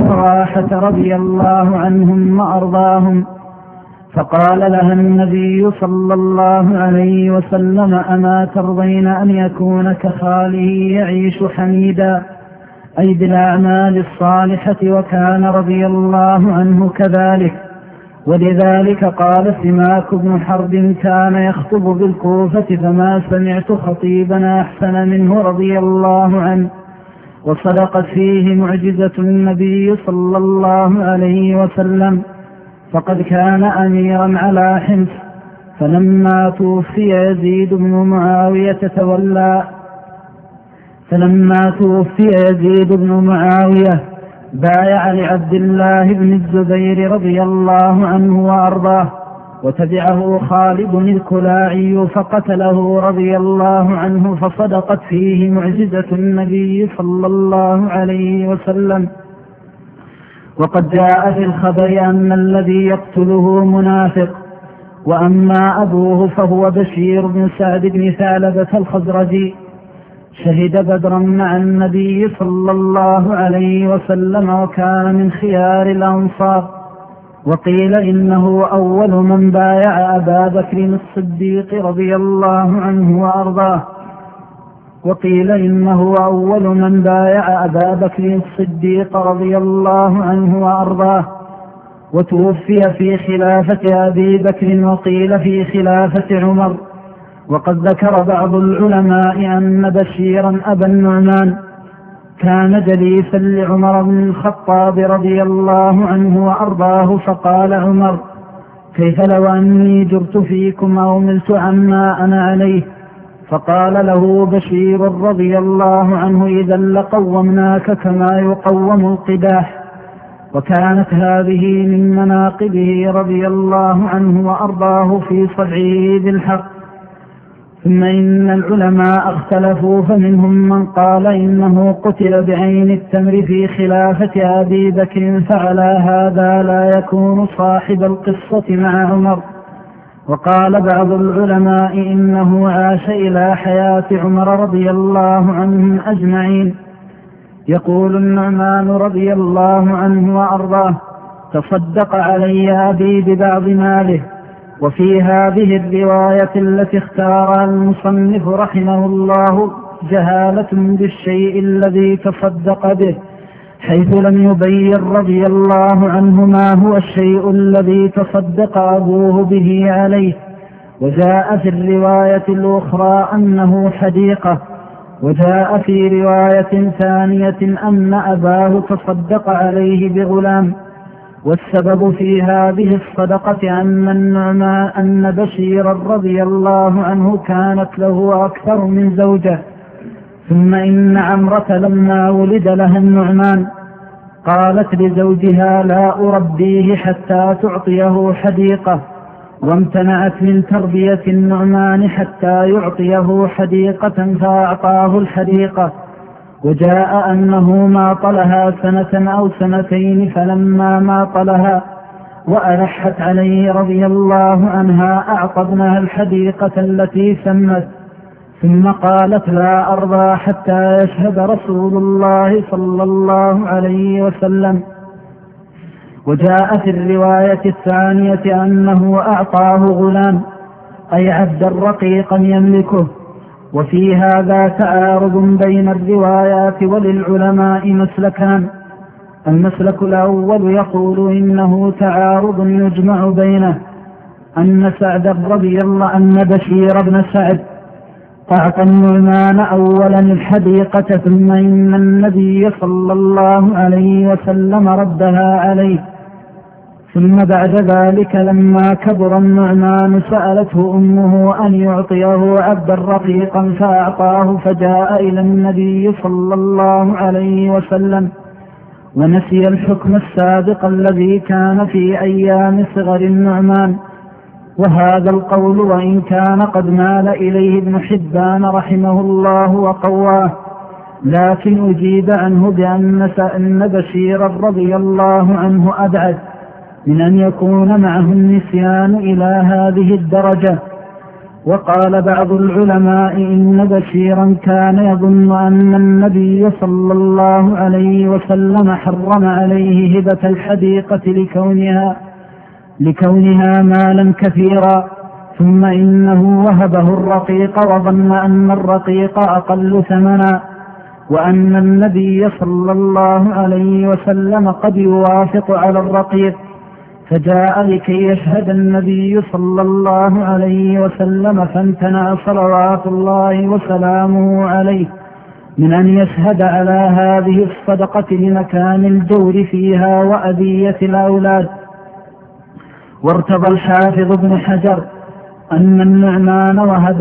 رواحة رضي الله عنهم وأرضاهم، فقال لها النبي صلى الله عليه وسلم: أما ترضين أن يكون كخاله يعيش حميدا، أي بالأعمال الصالحة؟ وكان رضي الله عنه كذلك. ولذلك قال سماك بن حرب: كان يخطب بالكوفة فما سمعت خطيبنا أحسن منه رضي الله عنه. وصدقت فيه معجزة النبي صلى الله عليه وسلم، فقد كان أميرا على حمص، فلما توفي يزيد بن معاوية بايع لعبد الله بن الزبير رضي الله عنه وأرضاه، وتبعه خالد الكلاعي فقتله رضي الله عنه، فصدقت فيه معجزة النبي صلى الله عليه وسلم. وقد جاء في الخبر أن الذي يقتله منافق، وأما أبوه فهو بشير بن سعد بن ثعلبة الخزرجي، شهد بدرا مع النبي صلى الله عليه وسلم، وكان من خيار الأنصار. وقيل إنه أول من بايع أبا بكر الصديق رضي الله عنه وأرضاه، وتوفي في خلافة أبي بكر، وقيل في خلافة عمر. وقد ذكر بعض العلماء أن بشيرا أبا النعمان كان جليسا لعمر بن الخطاب رضي الله عنه وأرضاه، فقال عمر: كيف لو أني جرت فيكم أو ملت عما أنا عليه؟ فقال له بشير رضي الله عنه: إذا لقومناك كما يقوم القداح. وكانت هذه من مناقبه رضي الله عنه وأرضاه في صدعه بالحق. ثم إن العلماء اختلفوا، فمنهم من قال إنه قتل بعين التمر في خلافة أبي بكر، فعلى هذا لا يكون صاحب القصة مع عمر. وقال بعض العلماء إنه عاش إلى حياة عمر رضي الله عنهم أجمعين. يقول النعمان رضي الله عنه وأرضاه: تصدق علي أبي ببعض ماله. وفي هذه الرواية التي اختارها المصنف رحمه الله جهالة بالشيء الذي تصدق به، حيث لم يبين رضي الله عنه ما هو الشيء الذي تصدق أبوه به عليه. وجاء في الرواية الأخرى أنه حديقة، وجاء في رواية ثانية أن أباه تصدق عليه بغلام. والسبب في هذه الصدقة أن بشير رضي الله عنه كانت له أكثر من زوجة. ثم إن عمرة لما ولد لها النعمان قالت لزوجها: لا أربيه حتى تعطيه حديقة، وامتنعت من تربية النعمان حتى يعطيه حديقة، فأعطاه الحديقة. وجاء أنه ما طلها سنة أو سنتين، فلما ما طلها وألحت عليه رضي الله عنها أعطى ابنها الحديقة التي سمت، ثم قالت: لا أرضى حتى يشهد رسول الله صلى الله عليه وسلم. وجاء في الرواية الثانية أنه أعطاه غلام، أي عبدا رقيقا يملكه. وفي هذا تعارض بين الروايات، وللعلماء مسلكان: المسلك الأول يقول إنه تعارض يجمع بينه، أن بشير بن سعد أعطى النعمان أولا الحديقة، ثم إن النبي صلى الله عليه وسلم ردها عليه. ثم بعد ذلك لما كبر النعمان سألته أمه أن يعطيه عبدا رقيقا، فأعطاه، فجاء إلى النبي صلى الله عليه وسلم ونسي الحكم السابق الذي كان في أيام صغر النعمان. وهذا القول وإن كان قد مال إليه ابن حبان رحمه الله وقواه، لكن أجيب عنه بأن بشير رضي الله عنه أبعد من أن يكون معه النسيان إلى هذه الدرجة. وقال بعض العلماء إن بشيرا كان يظن أن النبي صلى الله عليه وسلم حرم عليه هبة الحديقة لكونها مالا كثيرا، ثم إنه وهبه الرقيق وظن أن الرقيق أقل ثمنا، وأن النبي صلى الله عليه وسلم قد يوافق على الرقيق، فجاء لكي يشهد النبي صلى الله عليه وسلم، فامتنع صلوات الله وسلامه عليه من أن يشهد على هذه الصدقة لمكان الجور فيها وأذية الأولاد. وارتضى الحافظ ابن حجر أن النعمان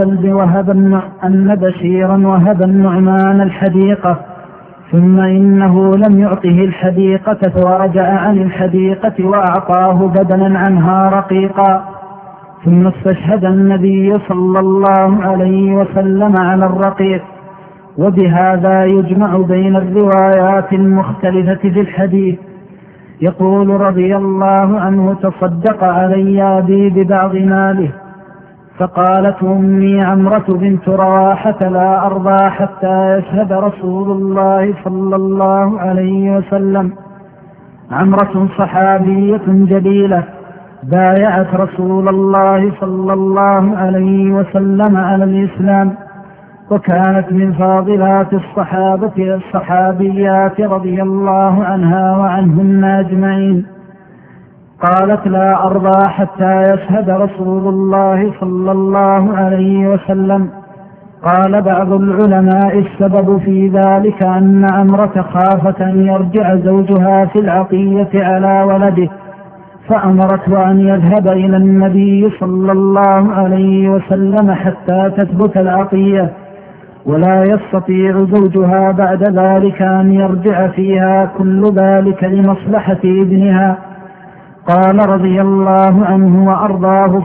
أن بشيرا وهب النعمان الحديقة، ثم إنه لم يعطه الحديقة ورجع عن الحديقة وأعطاه بدلا عنها رقيقا، ثم استشهد النبي صلى الله عليه وسلم على الرقيق. وبهذا يجمع بين الروايات المختلفة في الحديث. يقول رضي الله عنه: تصدق علي أبي ببعض ماله، فقالت أمي عمرة بنت رواحة: لا أرضى حتى يشهد رسول الله صلى الله عليه وسلم. عمرة صحابية جليلة بايعت رسول الله صلى الله عليه وسلم على الإسلام، وكانت من فاضلات الصحابيات رضي الله عنها وعنهن أجمعين. قالت: لا أرضى حتى يشهد رسول الله صلى الله عليه وسلم. قال بعض العلماء: السبب في ذلك أن عمرة خافت أن يرجع زوجها في العطية على ولده، فأمرته أن يذهب إلى النبي صلى الله عليه وسلم حتى تثبت العطية، ولا يستطيع زوجها بعد ذلك أن يرجع فيها، كل ذلك لمصلحة ابنها. قال رضي الله عنه وأرضاه: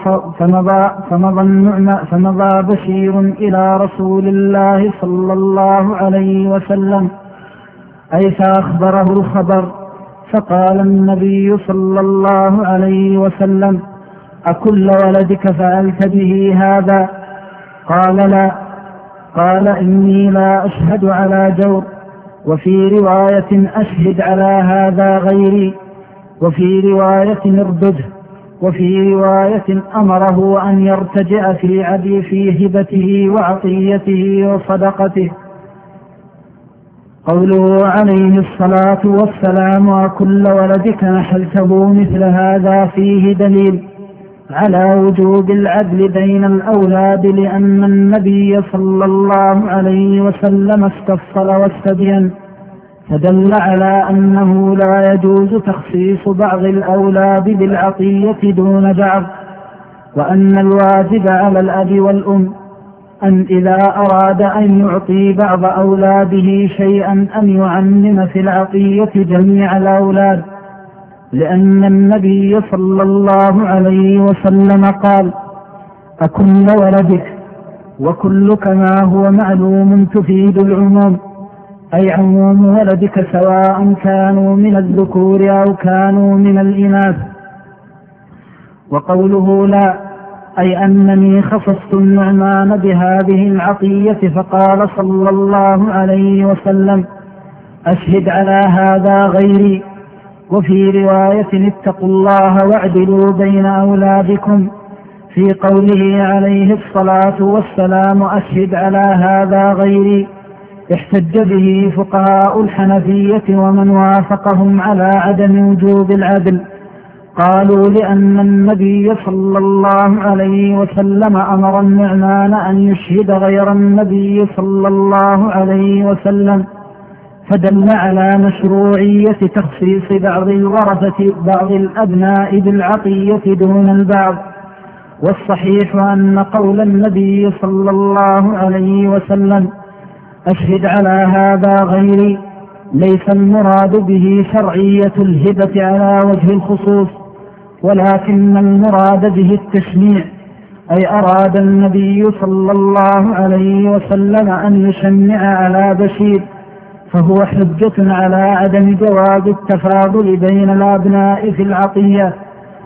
فمضى بشير إلى رسول الله صلى الله عليه وسلم، أي فأخبره الخبر، فقال النبي صلى الله عليه وسلم: أكل ولدك فعلت به هذا؟ قال: لا. قال: إني لا أشهد على جور، وفي رواية: أشهد على هذا غيري، وفي رواية: اردده، وفي رواية: أمره أن يرتجع في هبته وعطيته وصدقته. قوله عليه الصلاة والسلام: وكل ولدك نحلته مثل هذا، فيه دليل على وجوب العدل بين الأولاد، لأن النبي صلى الله عليه وسلم استفصل واستبين، فدل على أنه لا يجوز تخصيص بعض الأولاد بالعطية دون بعض، وأن الواجب على الأب والأم أن إذا أراد أن يعطي بعض أولاده شيئا أن يعمم في العطية جميع الأولاد، لأن النبي صلى الله عليه وسلم قال: أكل ولدك، وكل كما هو معلوم تفيد العموم، أي عموم ولدك سواء كانوا من الذكور أو كانوا من الإناث. وقوله لا، أي أنني خصصت النعمان بهذه العطية، فقال صلى الله عليه وسلم: أشهد على هذا غيري. وفي رواية: اتقوا الله واعدلوا بين أولادكم، في قوله عليه الصلاة والسلام: أشهد على هذا غيري، احتج به فقهاء الحنفية ومن وافقهم على عدم وجوب العدل. قالوا: لأن النبي صلى الله عليه وسلم أمر النعمان أن يشهد غير النبي صلى الله عليه وسلم، فدل على مشروعية تخصيص بعض الأبناء بالعطية دون البعض. والصحيح أن قول النبي صلى الله عليه وسلم: أشهد على هذا غيري، ليس المراد به شرعية الهبة على وجه الخصوص، ولكن المراد به التشنيع، أي أراد النبي صلى الله عليه وسلم أن يشنع على بشير، فهو حجة على عدم جواز التفاضل بين الأبناء في العطية،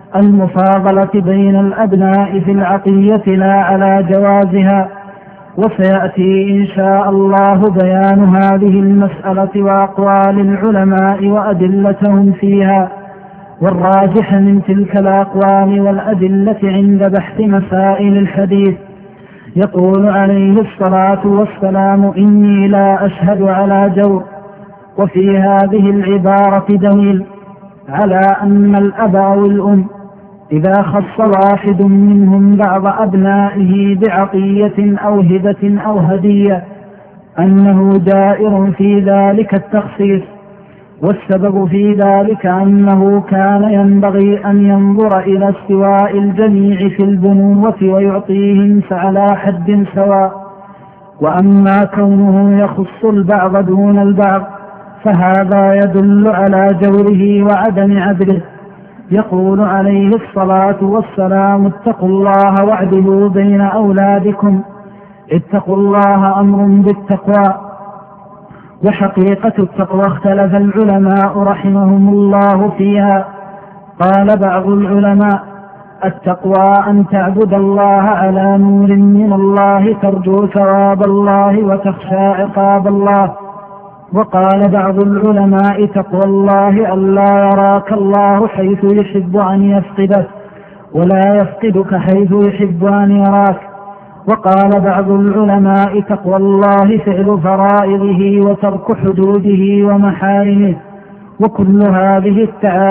المفاضلة بين الأبناء في العطية لا على جوازها. وسيأتي إن شاء الله بيان هذه المسألة وأقوال العلماء وأدلتهم فيها، والراجح من تلك الأقوال والأدلة عند بحث مسائل الحديث. يقول عليه الصلاة والسلام: إني لا أشهد على جور. وفي هذه العبارة دليل على أن الأب أو الأم إذا خص واحد منهم بعض أبنائه بعطية أو هبة أو هدية أنه دائر في ذلك التخصيص، والسبب في ذلك أنه كان ينبغي أن ينظر إلى استواء الجميع في البنوة ويعطيهم على حد سواء. وأما كونه يخص البعض دون البعض فهذا يدل على جوره وعدم عدله. يقول عليه الصلاة والسلام: اتقوا الله واعدلوا بين أولادكم. اتقوا الله أمر بالتقوى. وحقيقة التقوى اختلف العلماء رحمهم الله فيها. قال بعض العلماء: التقوى أن تعبد الله على نور من الله ترجو ثواب الله وتخشى عقاب الله. وقال بعض العلماء: تقوى الله ألا يراك الله حيث يحب أن يفقدك ولا يفقدك حيث يحب أن يراك. وقال بعض العلماء: تقوى الله فعل فرائضه وترك حدوده ومحارمه. وكل هذه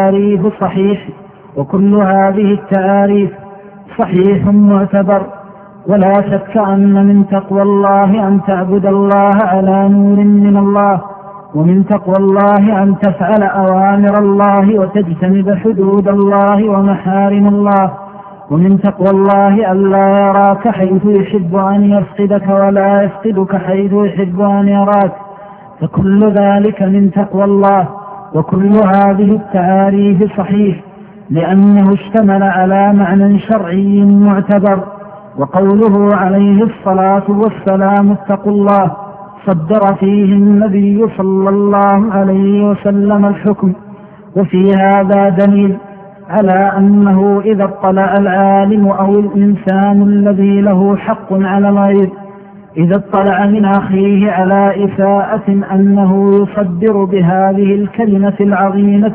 التعاريف صحيح معتبر. ولا شك أن من تقوى الله أن تعبد الله على نور من الله، ومن تقوى الله أن تفعل أوامر الله وتجتنب حدود الله ومحارم الله. ومن تقوى الله ألا يراك حيث يحب أن يفقدك ولا يفقدك حيث يحب أن يراك، فكل ذلك من تقوى الله. وكل هذه التعاريف صحيح لأنه اشتمل على معنى شرعي معتبر. وقوله عليه الصلاة والسلام: اتقوا الله، صدر فيه النبي صلى الله عليه وسلم الحكم. وفي هذا دليل على أنه إذا اطلع العالم أو الإنسان الذي له حق على الغير، إذا اطلع من أخيه على إساءة أنه يصدر بهذه الكلمة العظيمة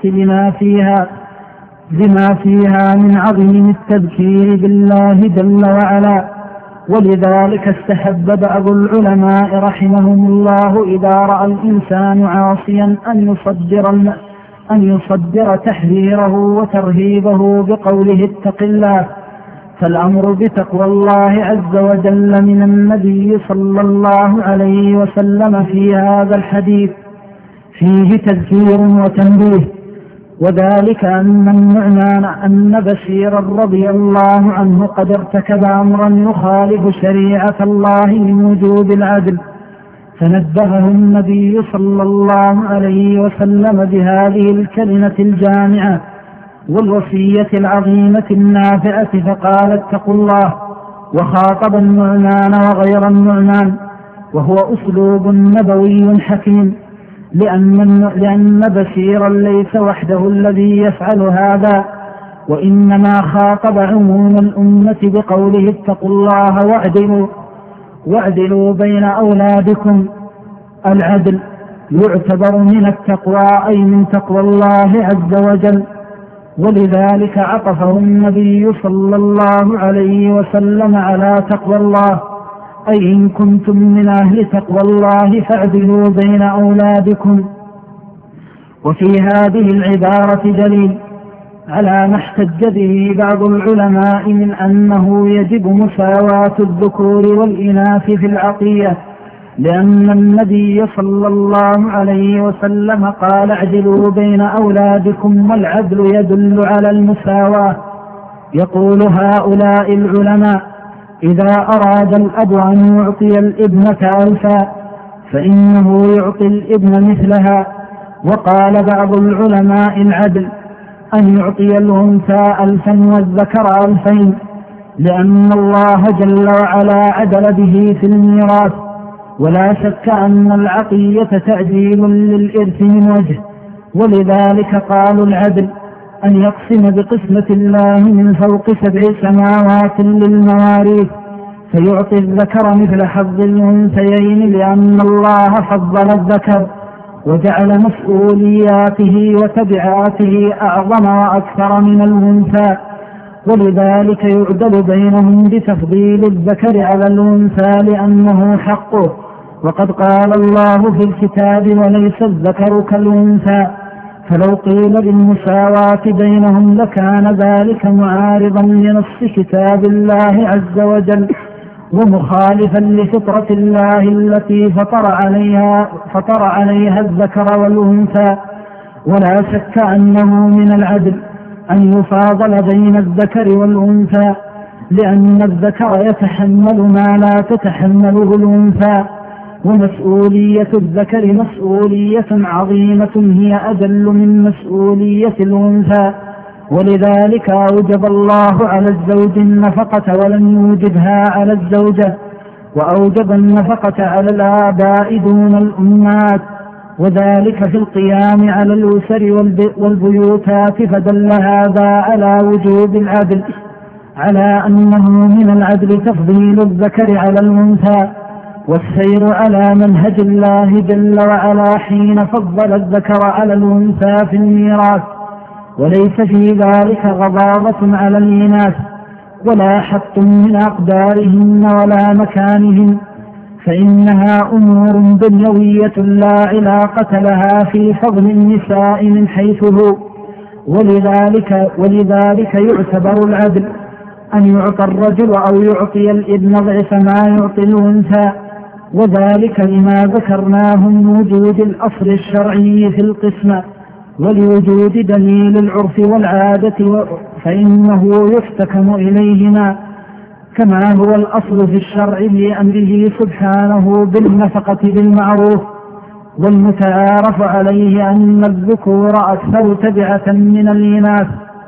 بما فيها من عظيم التذكير بالله جل وعلا. ولذلك استحب بعض العلماء رحمهم الله إذا رأى الإنسان عاصيا أن يصدر تحذيره وترهيبه بقوله: اتق الله. فالأمر بتقوى الله عز وجل من النبي صلى الله عليه وسلم في هذا الحديث فيه تذكير وتنبيه. وذلك أن بشيرا رضي الله عنه قد ارتكب أمرا يخالف شريعة الله من وجوب العدل، فنبهه النبي صلى الله عليه وسلم بهذه الكلمة الجامعة والوصية العظيمة النافعة، فقال: اتقوا الله. وخاطب النعمان وغير النعمان، وهو أسلوب نبوي حكيم، لأن بشيرا ليس وحده الذي يفعل هذا، وإنما خاطب عموم الأمة بقوله: اتقوا الله واعدلوا بين أولادكم. العدل يعتبر من التقوى، أي من تقوى الله عز وجل. ولذلك عطفه النبي صلى الله عليه وسلم على تقوى الله، أي إن كنتم من أهل تقوى الله فاعدلوا بين أولادكم. وفي هذه العبارة دليل على ما احتج به بعض العلماء من أنه يجب مساواة الذكور والإناث في العطية، لأن النبي صلى الله عليه وسلم قال: اعدلوا بين أولادكم، والعدل يدل على المساواة. يقول هؤلاء العلماء: إذا أراد الأب أن يعطي الابنة 1000 فإنه يعطي الابن مثلها. وقال بعض العلماء: العدل أن يعطي الأنثى 1000 والذكر 2000، لأن الله جل وعلا عدل به في الميراث. ولا شك أن العطية تعجيل للإرث من وجه، ولذلك قالوا العدل. أن يقسم بقسمة الله من فوق 7 سماوات للمواريث فيعطي الذكر مثل حظ الأنثيين، لأن الله فضل الذكر وجعل مسؤولياته وتبعاته أعظم وأكثر من الأنثى، ولذلك يعدل بينهم بتفضيل الذكر على الأنثى لأنه حقه. وقد قال الله في الكتاب: وليس الذكر كالأنثى. فلو قيل بالمساواة بينهم لكان ذلك معارضا لنص كتاب الله عز وجل ومخالفا لفطرة الله التي فطر عليها الذكر والأنثى. ولا شك أنه من العدل أن يفاضل بين الذكر والأنثى، لأن الذكر يتحمل ما لا تتحمله الأنثى، ومسؤولية الذكر مسؤولية عظيمة هي أجل من مسؤولية الأنثى. ولذلك أوجب الله على الزوج النفقة ولم يوجبها على الزوجة، وأوجب النفقة على الآباء دون الأمهات، وذلك في القيام على الأسر والبيوتات، فدل هذا على وجوب العدل، على أنه من العدل تفضيل الذكر على الأنثى والسير على منهج الله جل وعلا حين فضل الذكر على الأنثى في الميراث، وليس في ذلك غضاضة على الإناث ولا حط من أقدارهن ولا مكانهن، فإنها أمور دنيوية لا علاقة لها في فضل النساء من حيث هو. ولذلك يعتبر العدل أن يعطى الرجل أو يعطي الابن ضعف ما يعطي الأنثى، وذلك لما ذكرناه من وجود الأصل الشرعي في القسمة ولوجود دليل العرف والعادة، فإنه يحتكم إليهما كما هو الأصل في الشرع لأمره سبحانه بالنفقة بالمعروف. والمتعارف عليه أن الذكور أكثر تبعة من الإناث.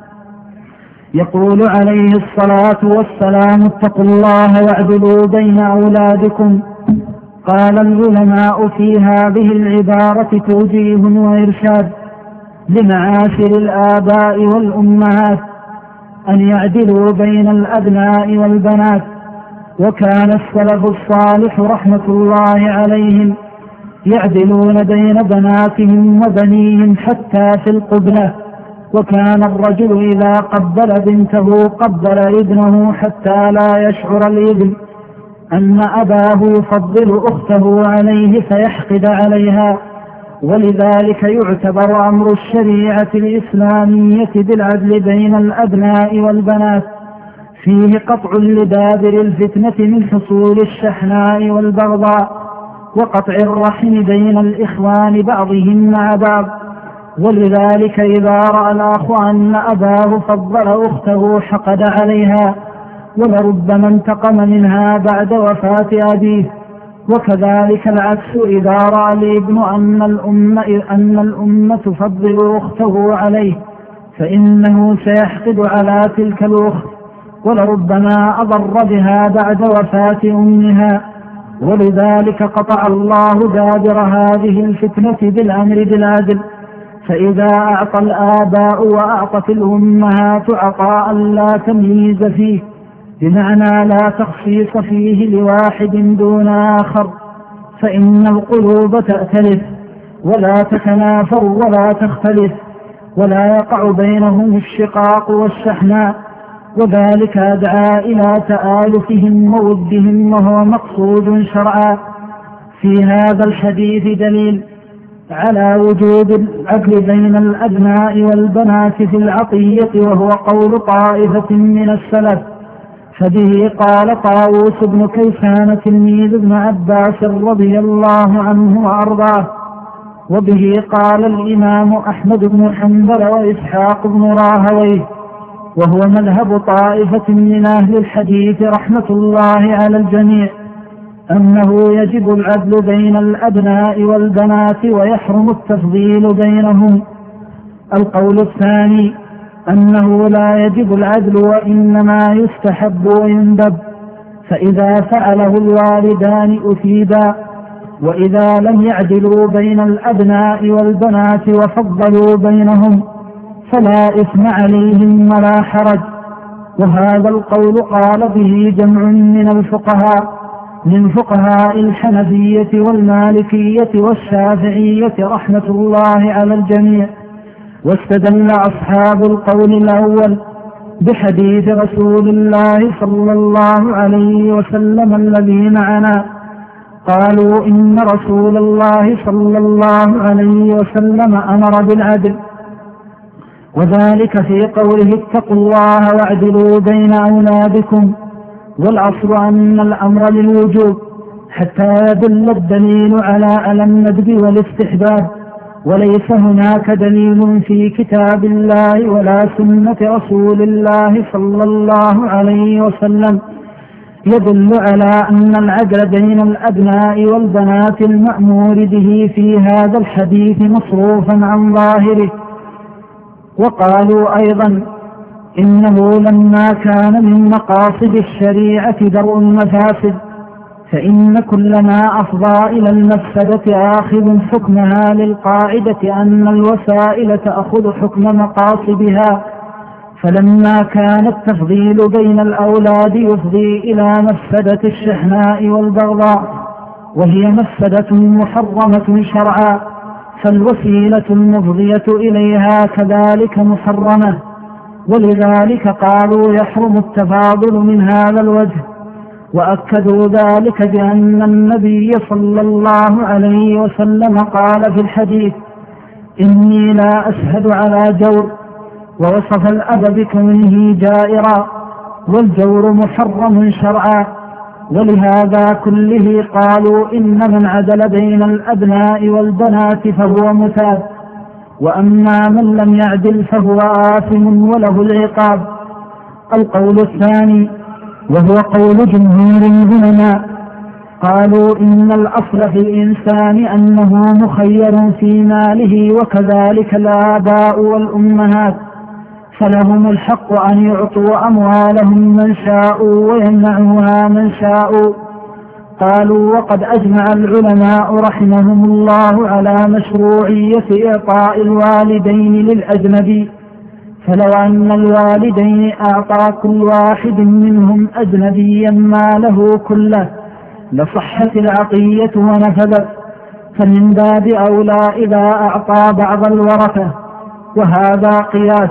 يقول عليه الصلاة والسلام: اتقوا الله واعدلوا بين أولادكم. قال العلماء في هذه العبارة توجيه وإرشاد لمعاشر الآباء والأمهات أن يعدلوا بين الأبناء والبنات. وكان السلف الصالح رحمة الله عليهم يعدلون بين بناتهم وبنيهم حتى في القبلة، وكان الرجل إذا قبل بنته قبل ابنه حتى لا يشعر الابن أن أباه يفضل أخته عليه فيحقد عليها. ولذلك يعتبر أمر الشريعة الإسلامية بالعدل بين الأبناء والبنات فيه قطع لدابر الفتنة من حصول الشحناء والبغضاء، وقطع الرحم بين الإخوان بعضهم مع بعض. ولذلك إذا رأى الأخ أن أباه فضل أخته حقد عليها، ولربما انتقم منها بعد وفاة أبيه. وكذلك العكس إذا رأى الابن أن الأم تفضل أخته عليه فإنه سيحقد على تلك الأخت، ولربما أضر بها بعد وفاة أمها. ولذلك قطع الله دابر هذه الفتنة بالأمر بالعدل، فإذا أعطى الآباء وأعطت الأمهات عطاء لا تمييز فيه، بمعنى لا تخصيص فيه لواحد دون آخر، فإن القلوب تأتلف ولا تتنافر ولا تختلف ولا يقع بينهم الشقاق والشحناء، وذلك أدعى إلى تآلفهم وودهم، وهو مقصود شرعا. في هذا الحديث دليل على وجود العدل بين الأبناء والبنات في العطية، وهو قول طائفة من السلف. فبه قال طاووس بن كيسان تلميذ ابن عباس رضي الله عنه وأرضاه، وبه قال الإمام أحمد بن حنبل وإسحاق بن راهويه، وهو مذهب طائفة من أهل الحديث رحمة الله على الجميع، أنه يجب العدل بين الأبناء والبنات ويحرم التفضيل بينهم. القول الثاني أنه لا يجب العدل وإنما يستحب ويندب، فإذا فعله الوالدان أثيبا، وإذا لم يعدلوا بين الأبناء والبنات وفضلوا بينهم فلا إثم عليهم ولا حرج. وهذا القول قال به جمع من فقهاء الحنفية والمالكية والشافعية رحمة الله على الجميع. واستدل أصحاب القول الأول بحديث رسول الله صلى الله عليه وسلم الذي معنا، قالوا إن رسول الله صلى الله عليه وسلم أمر بالعدل، وذلك في قوله اتقوا الله واعدلوا بين أولادكم، والأصل أن الأمر للوجوب حتى يدل الدليل على الندب والاستحباب، وليس هناك دليل في كتاب الله ولا سنة رسول الله صلى الله عليه وسلم يدل على أن العدل بين الأبناء والبنات المأمور به في هذا الحديث مصروفا عن ظاهره. وقالوا أيضا إنه لما كان من مقاصد الشريعة درء المفاسد، فإن كل ما أفضى إلى المفسدة آخذ حكمها للقاعدة أن الوسائل تأخذ حكم مقاصدها. فلما كان التفضيل بين الأولاد يفضي إلى مفسدة الشحناء والبغضاء، وهي مفسدة محرمة شرعا، فالوسيلة المفضية إليها كذلك محرمة، ولذلك قالوا يحرم التفاضل من هذا الوجه. وأكدوا ذلك بأن النبي صلى الله عليه وسلم قال في الحديث إني لا أشهد على جور، ووصف الأب بكونه جائرا، والجور محرم شرعا. ولهذا كله قالوا إن من عدل بين الأبناء والبنات فهو مثاب، وأما من لم يعدل فهو آثم وله العقاب. القول الثاني وهو قول جمهور العلماء، قالوا إن الأصل في الإنسان أنه مخير في ماله، وكذلك الآباء والأمهات، فلهم الحق أن يعطوا أموالهم من شاءوا ويمنعوها من شاءوا. قالوا وقد أجمع العلماء رحمهم الله على مشروعية إعطاء الوالدين للأجنبي، فلو أن الوالدين أعطى كل واحد منهم أجنبيا ماله كله لصحت العطية ونفذت، فمن باب أولى إذا أعطى بعض الورثة، وهذا قياس.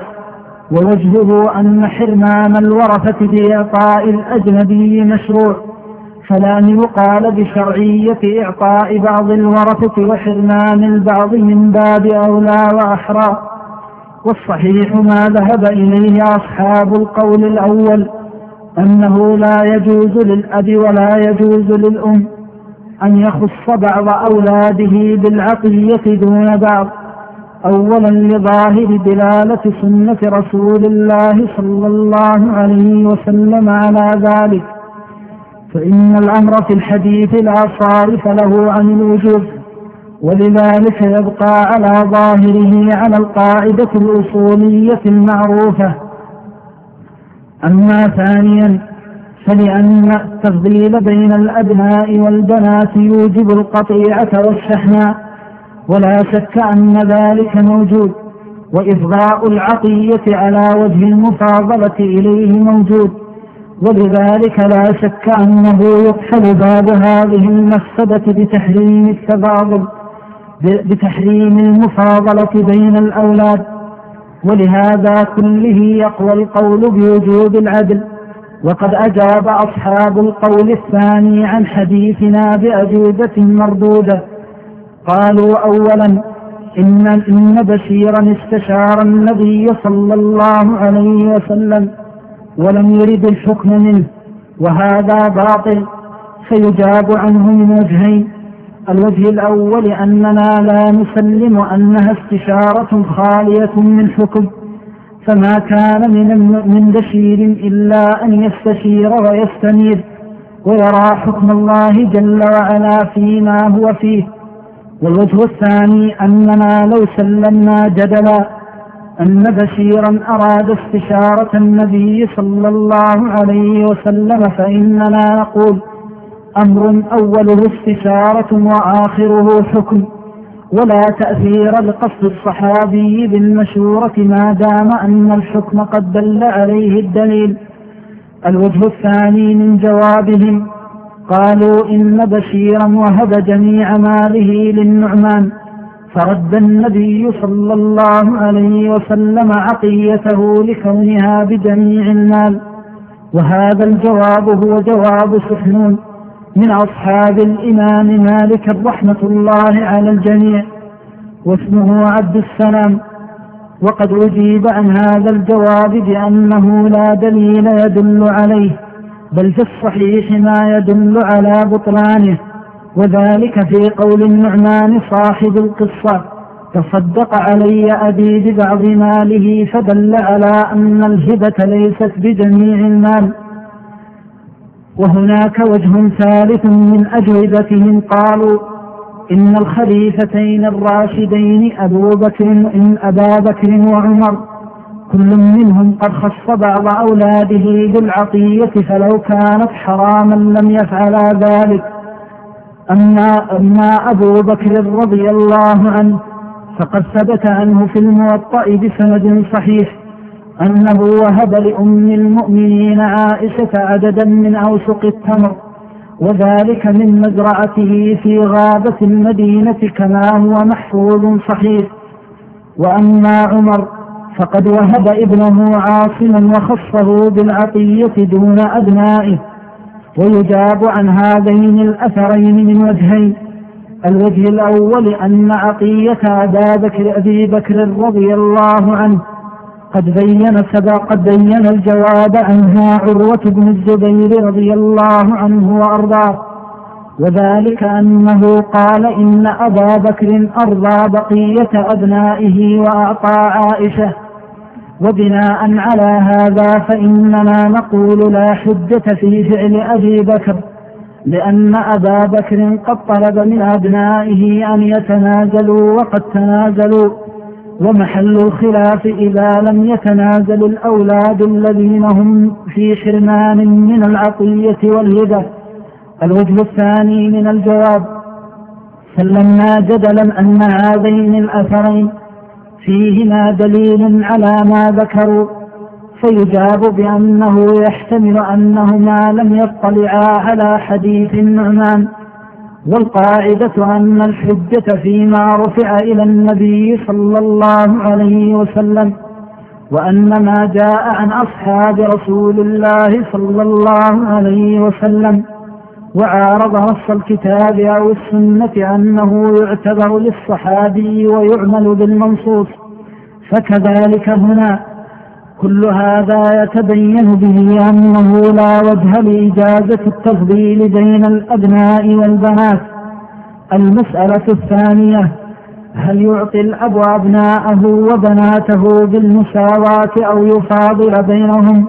ووجهه أن حرمان الورثة بإعطاء الأجنبي مشروع، فلا يقال بشرعية إعطاء بعض الورثة وحرمان البعض من باب أولى وأحرى. والصحيح ما ذهب إليه أصحاب القول الأول أنه لا يجوز للأب ولا يجوز للأم أن يخص بعض أولاده بالعطية دون بعض، أولا لظاهر دلالة سنة رسول الله صلى الله عليه وسلم على ذلك، فإن الأمر في الحديث لا صارف له عن الوجوب، ولذلك يبقى على ظاهره على القاعدة الأصولية المعروفة. أما ثانيا فلأن التفضيل بين الأبناء والبنات يوجب القطيعة والشحناء، ولا شك أن ذلك موجود، وإفضاء العطية على وجه المفاضلة إليه موجود، ولذلك لا شك أنه يقفل باب هذه المفسدة بتحريم التفاضل بتحريم المفاضلة بين الأولاد. ولهذا كله يقوى القول بوجوب العدل. وقد أجاب أصحاب القول الثاني عن حديثنا بأجوبة مردودة. قالوا أولا إن بشيرا استشار النبي صلى الله عليه وسلم ولم يرد الحكم منه، وهذا باطل، فيجاب عنه من وجهين. الوجه الأول أننا لا نسلم أنها استشارة خالية من حكم، فما كان من بشير إلا أن يستشير ويستنير ويرى حكم الله جل وعلا فيما هو فيه. والوجه الثاني أننا لو سلمنا جدلا أن بشيرا أراد استشارة النبي صلى الله عليه وسلم فإننا نقول أمر أوله استشارة وآخره حكم، ولا تأثير لقصد الصحابي بالمشورة ما دام أن الحكم قد دل عليه الدليل. الوجه الثاني من جوابهم قالوا إن بشيرا وهب جميع ماله للنعمان، فرد النبي صلى الله عليه وسلم عطيته لكونها بجميع المال. وهذا الجواب هو جواب سحنون من أصحاب الإمام مالك رحمة الله على الجميع، واسمه عبد السلام. وقد أجيب عن هذا الجواب بأنه لا دليل يدل عليه، بل في الصحيح ما يدل على بطلانه، وذلك في قول النعمان صاحب القصة: تصدق علي أبي ببعض ماله، فدل على أن الهبة ليست بجميع المال. وهناك وجه ثالث من أجوبتهم، قالوا إن الخليفتين الراشدين أبا بكر وعمر كل منهم قد خص بعض أولاده بالعطية، فلو كانت حراما لم يفعلا ذلك. أما أبو بكر رضي الله عنه فقد ثبت عنه في الموطأ بسند صحيح أنه وهب لأم المؤمنين عائشة عددا من أوسق التمر، وذلك من مزرعته في غابة المدينة كما هو محفوظ صحيح. وأما عمر فقد وهب ابنه عاصما وخصه بالعطية دون أبنائه. ويجاب عن هذين الأثرين من وجهين: الوجه الأول أن عطية أبي بكر رضي الله عنه قد بين الجواب عنها عروة بن الزبير رضي الله عنه وأرضاه، وذلك أنه قال إن أبا بكر أرضى بقية أبنائه وأعطى عائشة. وبناء على هذا فإننا نقول لا حجة في فعل أبي بكر، لأن أبا بكر قد طلب من أبنائه أن يتنازلوا وقد تنازلوا، ومحل الخلاف إذا لم يتنازل الأولاد الذين هم في حرمان من العطية والهبة. الوجه الثاني من الجواب: سلمنا جدلا أن هذين الأثرين فيهما دليل على ما ذكروا، فيجاب بأنه يحتمل أنهما لم يطلعا على حديث النعمان، والقاعدة أن الحجة فيما رفع إلى النبي صلى الله عليه وسلم، وأن ما جاء عن أصحاب رسول الله صلى الله عليه وسلم وعارض نص الكتاب أو السنة أنه يعتبر للصحابي ويعمل بالمنصوص. فكذلك هنا كل هذا يتبين به أنه لا وجه لإجازة التفضيل بين الأبناء والبنات. المسألة الثانية: هل يعطي الأب أبناءه وبناته بالمساواة أو يفاضل بينهم؟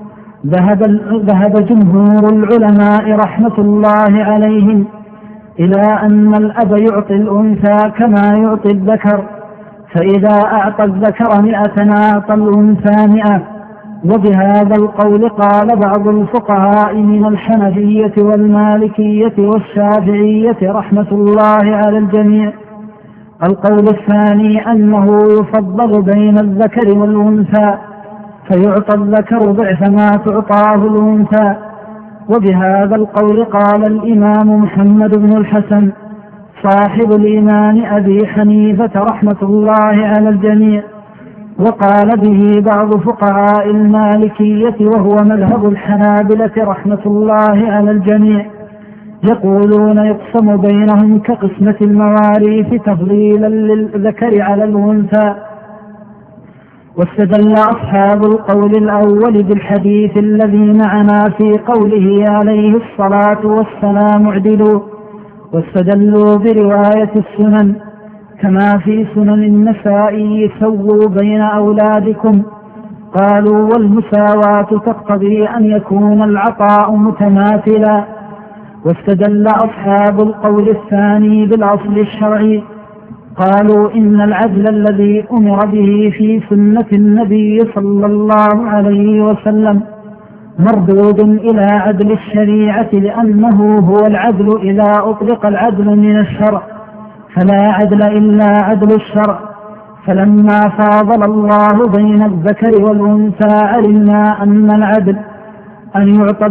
ذهب جمهور العلماء رحمة الله عليهم إلى أن الأب يعطي الأنثى كما يعطي الذكر، فإذا أعطى الذكر 100 أعطى الأنثى 100. وبهذا القول قال بعض الفقهاء من الحنفية والمالكية والشافعية رحمة الله على الجميع. القول الثاني أنه يفضل بين الذكر والأنثى، فيعطى الذكر ضعف ما تعطاه الأنثى. وبهذا القول قال الإمام محمد بن الحسن صاحب الإمام أبي حنيفة رحمة الله على الجميع، وقال به بعض فقهاء المالكية وهو مذهب الحنابلة رحمة الله على الجميع، يقولون يقسم بينهم كقسمة المواريث تفضيلا للذكر على الأنثى. واستدل أصحاب القول الأول بالحديث الذي معنا في قوله عليه الصلاة والسلام اعدلوا، واستدلوا برواية السنن كما في سنن النسائي سووا بين أولادكم. قالوا والمساواة تقتضي أن يكون العطاء متماثلا. واستدل أصحاب القول الثاني بالأصل الشرعي، قالوا إن العدل الذي أمر به في سنة النبي صلى الله عليه وسلم مردود إلى عدل الشريعة، لأنه هو العدل إذا أطلق العدل من الشرع، فلا عدل إلا عدل الشرع. فلما فاضل الله بين الذكر والأنثى علمنا أن العدل أن يعطي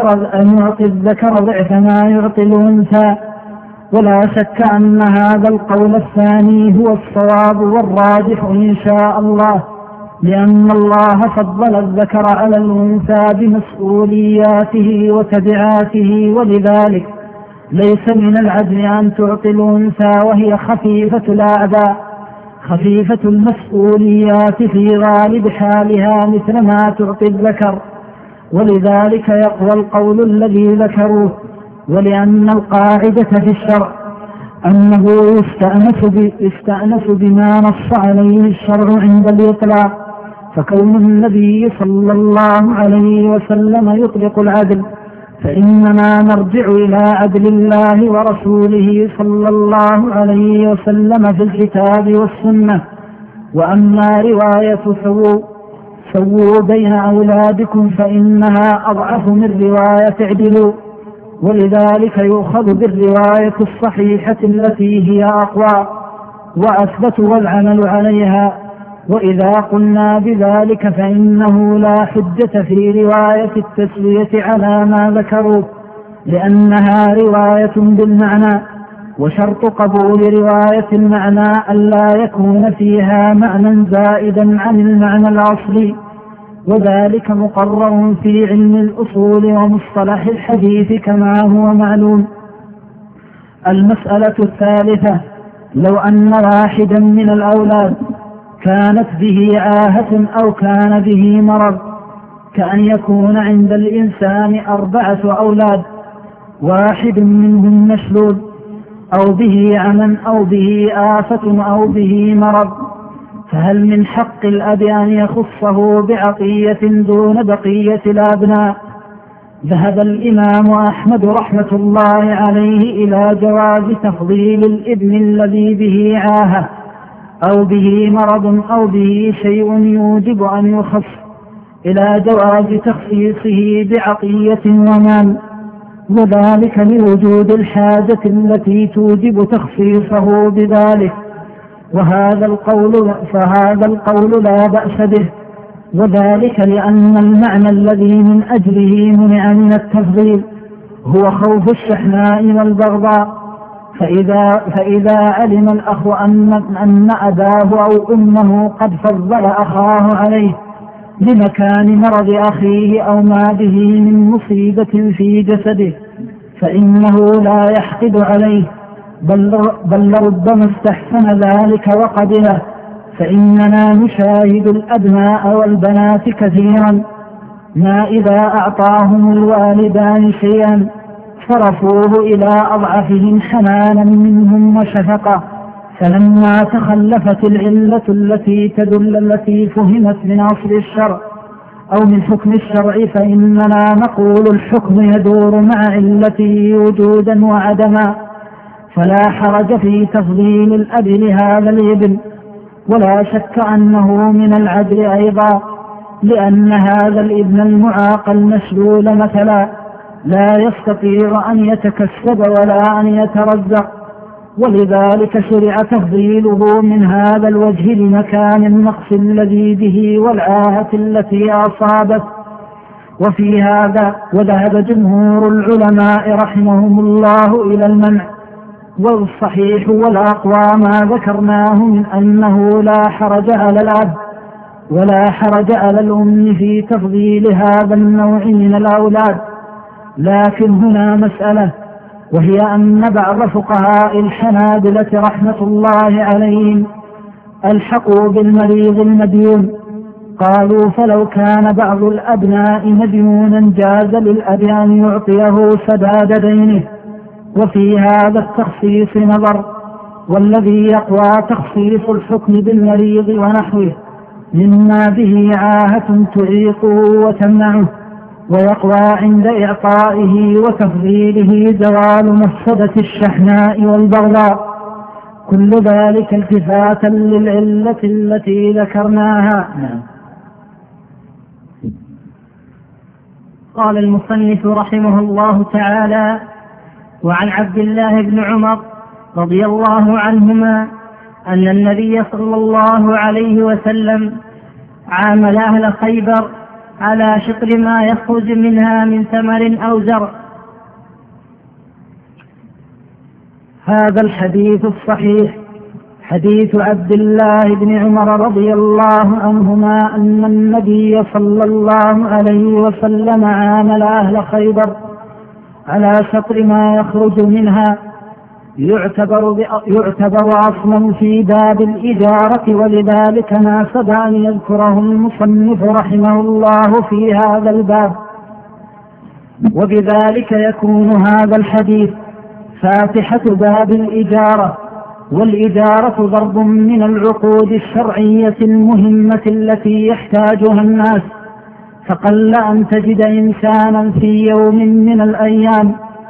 الذكر ضعف ما يعطي الأنثى. ولا شك أن هذا القول الثاني هو الصواب والراجح إن شاء الله، لأن الله فضل الذكر على الأنثى بمسؤولياته وتبعاته، ولذلك ليس من العدل أن تعطي الأنثى وهي خفيفة الأعباء خفيفة المسؤوليات في غالب حالها مثل ما تعطي الذكر. ولذلك يقوى القول الذي ذكروه، ولأن القاعدة في الشرع أنه يستأنس بما نص عليه الشرع عند الإطلاق. فكون النبي صلى الله عليه وسلم يطلق العدل فإننا نرجع إلى عدل الله ورسوله صلى الله عليه وسلم في الكتاب والسنة. وأما رواية سووا بين أولادكم فإنها أضعف من رواية اعدلوا، ولذلك يؤخذ بالرواية الصحيحة التي هي أقوى وأثبت والعمل عليها. وإذا قلنا بذلك فإنه لا حجة في رواية التسوية على ما ذكروا، لأنها رواية بالمعنى، وشرط قبول رواية المعنى ألا يكون فيها معنى زائدا عن المعنى الأصلي، وذلك مقرر في علم الأصول ومصطلح الحديث كما هو معلوم. المسألة الثالثة: لو أن واحدا من الأولاد كانت به عاهة أو كان به مرض، كأن يكون عند الإنسان 4 أولاد، واحد منهم مشلول أو به عمى أو به آفة أو به مرض، فهل من حق الأب أن يخصه بعطية دون بقية الأبناء؟ ذهب الإمام أحمد رحمة الله عليه إلى جواز تفضيل الابن الذي به عاهة أو به مرض أو به شيء يوجب أن يخص، إلى جواز تخصيصه بعطية ومال، وذلك لوجود الحاجة التي توجب تخصيصه بذلك. فهذا القول لا بأس به، وذلك لأن المعنى الذي من أجله منع من التفضيل هو خوف الشحناء والبغضاء. فإذا علم الأخ أن أباه أو أمه قد فضل أخاه عليه لمكان مرض أخيه أو ما به من مصيبة في جسده فإنه لا يحقد عليه، بل ربما استحسن ذلك وقبله. فإننا نشاهد الأبناء والبنات كثيرا ما إذا أعطاهم الوالدان شيئا صرفوه إلى أضعفهم حنانا منهم وشفقة، فلما تخلفت العلة التي فهمت من أصل الشرع أو من حكم الشرع فإننا نقول الحكم يدور مع علته وجودا وعدما. فلا حرج في تفضيل الأب لهذا الابن، ولا شك أنه من العدل أيضا، لأن هذا الابن المعاق المشلول مثلا لا يستطيع أن يتكسب ولا أن يترزق، ولذلك شرع تفضيله من هذا الوجه لمكان النقص الذي به والعاهة التي أصابت. وفي هذا وذهب جمهور العلماء رحمهم الله إلى المنع، والصحيح والأقوى ما ذكرناه من أنه لا حرج على الأب ولا حرج على الأم في تفضيل هذا النوع من الأولاد. لكن هنا مسألة، وهي أن بعض فقهاء الحنابلة رحمة الله عليهم الحقوا بالمريض المديون، قالوا فلو كان بعض الأبناء مديونا جاز للأب أن يعطيه سداد دينه. وفي هذا التخصيص نظر، والذي يقوى تخصيص الحكم بالمريض ونحوه مما به عاهة تعيقه وتمنعه، ويقوى عند إعطائه وتفضيله زوال مفسدة الشحناء والبغضاء، كل ذلك التفاتا للعلة التي ذكرناها. قال المصنف رحمه الله تعالى: وعن عبد الله بن عمر رضي الله عنهما أن النبي صلى الله عليه وسلم عامل أهل خيبر على شطر ما يخرج منها من ثمر أو زرع. هذا الحديث الصحيح حديث عبد الله بن عمر رضي الله عنهما أن النبي صلى الله عليه وسلم عامل أهل خيبر على شطر ما يخرج منها، يعتبر أصلا في باب الإجارة، ولذلك ناسب أن يذكره المصنف رحمه الله في هذا الباب، وبذلك يكون هذا الحديث فاتحة باب الإجارة. والإجارة ضرب من العقود الشرعية المهمة التي يحتاجها الناس، فقل أن تجد إنسانا في يوم من الأيام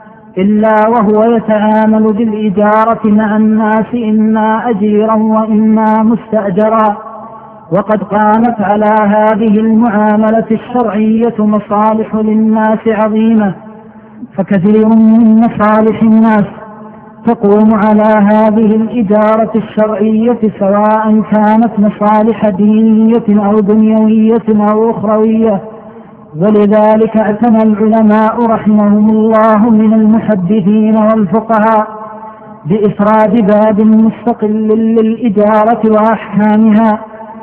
إلا وهو يتعامل بالإجارة مع الناس إما أجيرا وإما مستأجرا. وقد قامت على هذه المعاملة الشرعية مصالح للناس عظيمة، فكثير من مصالح الناس تقوم على هذه الإجارة الشرعية، سواء كانت مصالح دينية أو دنيوية أو أخروية. ولذلك اعتنى العلماء رحمهم الله من المحدثين والفقهاء بإفراد باب مستقل للإجارة وأحكامها.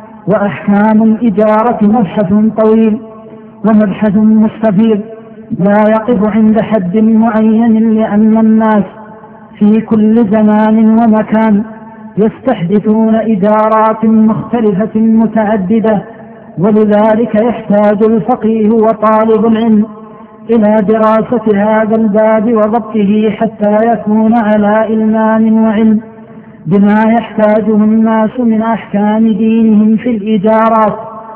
وأحكام الإجارة مبحث طويل ومبحث مستفيض لا يقف عند حد معين، لأن الناس في كل زمان ومكان يستحدثون إدارات مختلفة متعددة، ولذلك يحتاج الفقيه وطالب العلم إلى دراسة هذا الباب وضبطه حتى يكون على إلمان وعلم بما يحتاجه الناس من أحكام دينهم في الإجارات.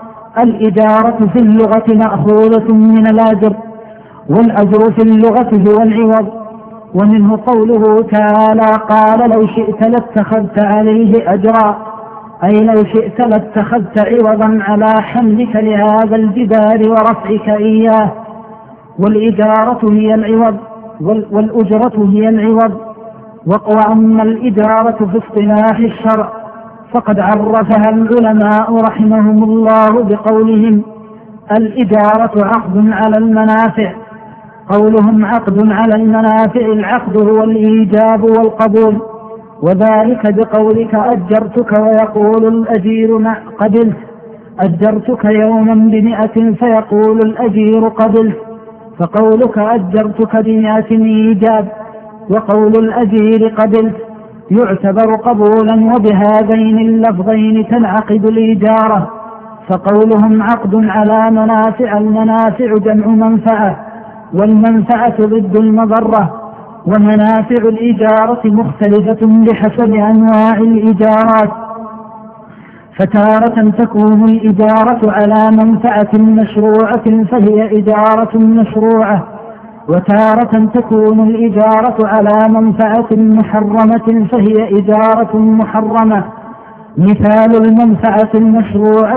الإجارة في اللغة مأخوذة من الأجر، والأجر في اللغة هو العوض، ومنه قوله تعالى قال لو شئت لاتخذت عليه أجرا، أي لو شئت لاتخذت عوضا على حملك لهذا الجدار ورفعك إياه. والإجارة هي العوض والأجرة هي العوض. وأما الإجارة في اصطلاح الشرع فقد عرفها العلماء رحمهم الله بقولهم الإجارة عقد على المنافع. قولهم عقد على المنافع، العقد هو الإيجاب والقبول، وذلك بقولك أجرتك، ويقول الأجير قبلت، أجرتك يوما ب100 فيقول الأجير قبلت، فقولك أجرتك ب100 إيجاب، وقول الأجير قبلت يعتبر قبولا. وبهذين اللفظين تنعقد الإجارة. فقولهم عقد على منافع، المنافع جمع منفعة، والمنفعة ضد المضرة. ومنافع الإجارة مختلفة بحسب أنواع الإجارات، فتارة تكون الإجارة على منفعة مشروعة فهي إجارة مشروعة، وتارة تكون الإجارة على منفعة محرمة فهي إجارة محرمة. مثال المنفعة المشروعة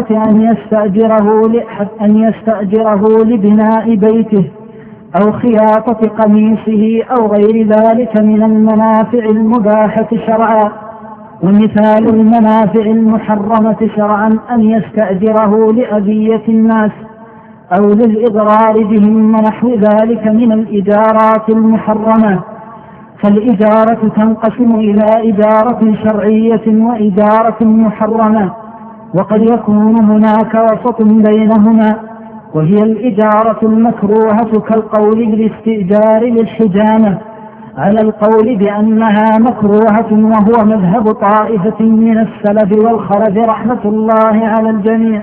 أن يستأجره لبناء بيته أو خياطة قميصه أو غير ذلك من المنافع المباحة شرعا. ومثال المنافع المحرمة شرعا أن يستأجره لأذية الناس أو للإضرار بهم ونحو ذلك من الإجارات المحرمة. فالإجارة تنقسم إلى إجارة شرعية وإجارة محرمة، وقد يكون هناك وسط بينهما، وهي الإجارة المكروهة كالقول بالاستئجار للحجامة على القول بأنها مكروهة، وهو مذهب طائفة من السلف والخلف رحمة الله على الجميع.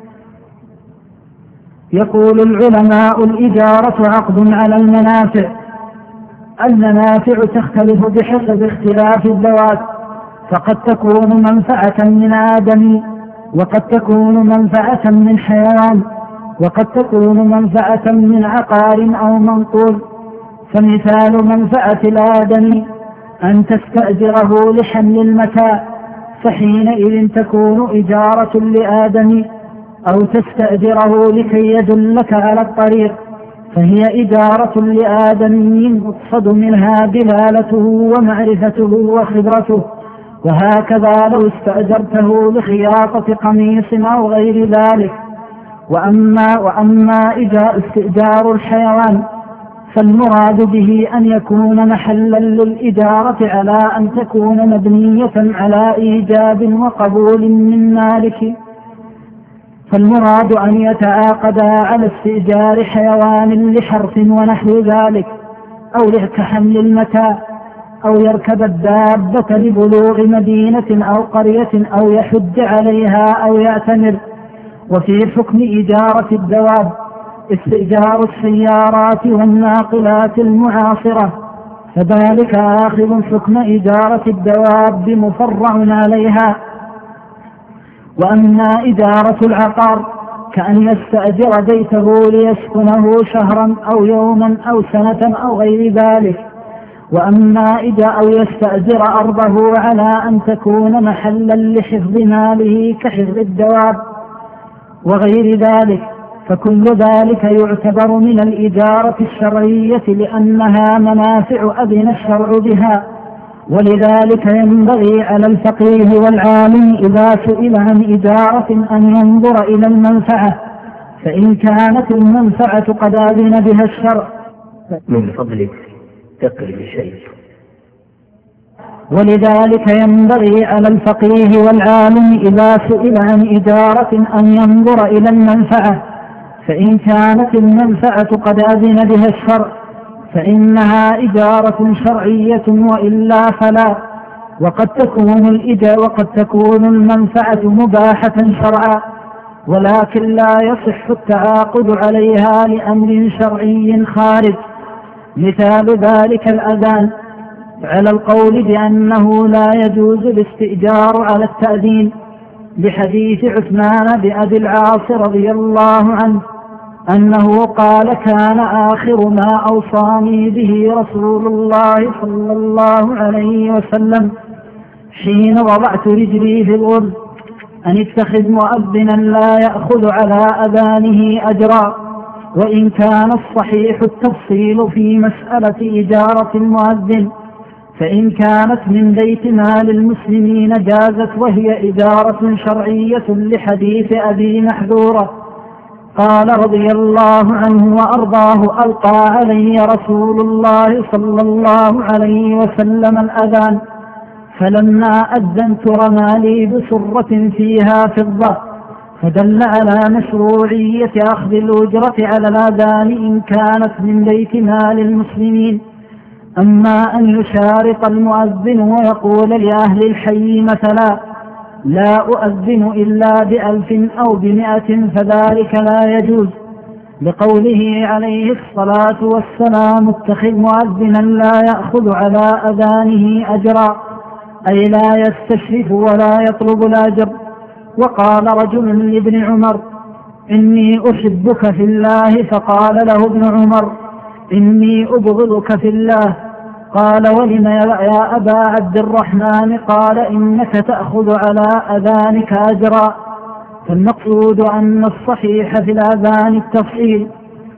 يقول العلماء الإجارة عقد على المنافع. المنافع تختلف بحسب اختلاف الذوات، فقد تكون منفعة من آدم، وقد تكون منفعة من حيوان، وقد تكون منفعة من عقار أو منقول. فمثال منفعة الآدم أن تستأجره لحمل المتاع، فحينئذ تكون إجارة لآدم، أو تستأجره لكي يدلك على الطريق، فهي إجارة لآدمي مقصد منها دلالته ومعرفته وخبرته. وهكذا لو استأجرته لخياطة قميص أو غير ذلك. وأما استئجار الحيوان فالمراد به أن يكون محلا للإجارة على أن تكون مبنية على إيجاب وقبول من مالك. فالمراد أن يتعاقدا على استئجار حيوان لحرث ونحو ذلك، أو كحمل المتاع، أو يركب الدابة لبلوغ مدينة أو قرية، أو يحج عليها أو يعتمر. وفي حكم إجارة الدواب استئجار السيارات والناقلات المعاصرة، فذلك آخذ حكم إجارة الدواب مفرع عليها. وأما إجارة العقار كأن يستأجر بيته ليسكنه شهرا أو يوما أو سنة أو غير ذلك. وأما أو يستأجر أرضه على أن تكون محلا لحفظ ماله كحفظ الدواب وغير ذلك، فكل ذلك يعتبر من الإجارة الشرعية لأنها منافع أذن الشرع بها. ولذلك ينبغي على الفقيه والعالم إذا سئل عن إجارة أن ينظر إلى المنفعة، فإن كانت المنفعة قد أذن بها الشرع. من فضلك تقرب شيء. ولذلك ينبغي على الفقيه والعالم إذا سئل عن إجارة أن ينظر إلى المنفعة، فإن كانت المنفعة قد أذن بها الشرع فإنها إجارة شرعية، وإلا فلا. وقد تكون المنفعة مباحة شرعا، ولكن لا يصح التعاقد عليها لأمر شرعي خارج. مثال ذلك الأذان، على القول بأنه لا يجوز الاستئجار على التأذين بحديث عثمان بأبي العاص رضي الله عنه أنه قال: كان آخر ما أوصاني به رسول الله صلى الله عليه وسلم حين وضعت رجلي في الأرض أن اتخذ مؤذنا لا يأخذ على أذانه أجرا. وإن كان الصحيح التفصيل في مسألة إجارة المؤذن، فإن كانت من بيت مال المسلمين جازت، وهي إجارة شرعية لحديث أبي محذورة قال رضي الله عنه وأرضاه: ألقى علي رسول الله صلى الله عليه وسلم الأذان، فلما أذنت رمى لي بسرة فيها فضة، فدل على مشروعية أخذ الأجرة على الأذان إن كانت من بيت مال المسلمين. أما أن يشارط المؤذن ويقول لأهل الحي مثلا: لا أؤذن إلا ب1000 أو ب100، فذلك لا يجوز، لقوله عليه الصلاة والسلام: اتخذ مؤذنا لا يأخذ على أذانه أجرا، أي لا يستشرف ولا يطلب الأجر. وقال رجل لابن عمر: إني أحبك في الله، فقال له ابن عمر: إني أبغضك في الله. قال: ولم يا أبا عبد الرحمن؟ قال: إنك تأخذ على أذانك أجرا. فالمقصود أن الصحيح في الأذان التفصيل.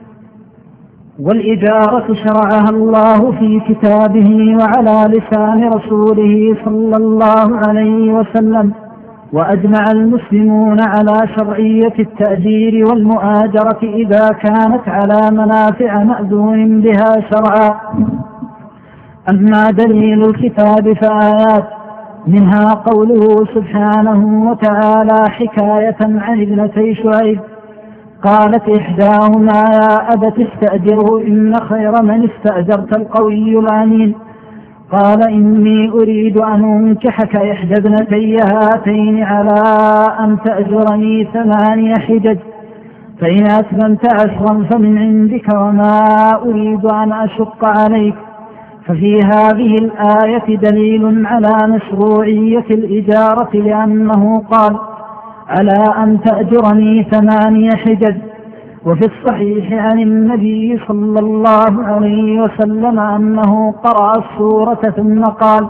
والإجارة شرعها الله في كتابه وعلى لسان رسوله صلى الله عليه وسلم، وأجمع المسلمون على شرعية التأجير والمؤاجرة إذا كانت على منافع مأذون بها شرعا. أما دليل الكتاب فآيات، منها قوله سبحانه وتعالى حكاية عن ابنتي شعيب: قالت إحداهما: يا أبت استأجره إن خير من استأجرت القوي الأمين. قال: إني أريد أن أنكحك إحدى ابنتي هاتين على أن تأجرني 8 حجج، فإن أتممت 10 فمن عندك، وما أريد أن أشق عليك. ففي هذه الآية دليل على مشروعية الإجارة، لأنه قال: على أن تأجرني 8 حجج. وفي الصحيح عن النبي صلى الله عليه وسلم أنه قرأ السورة ثم قال: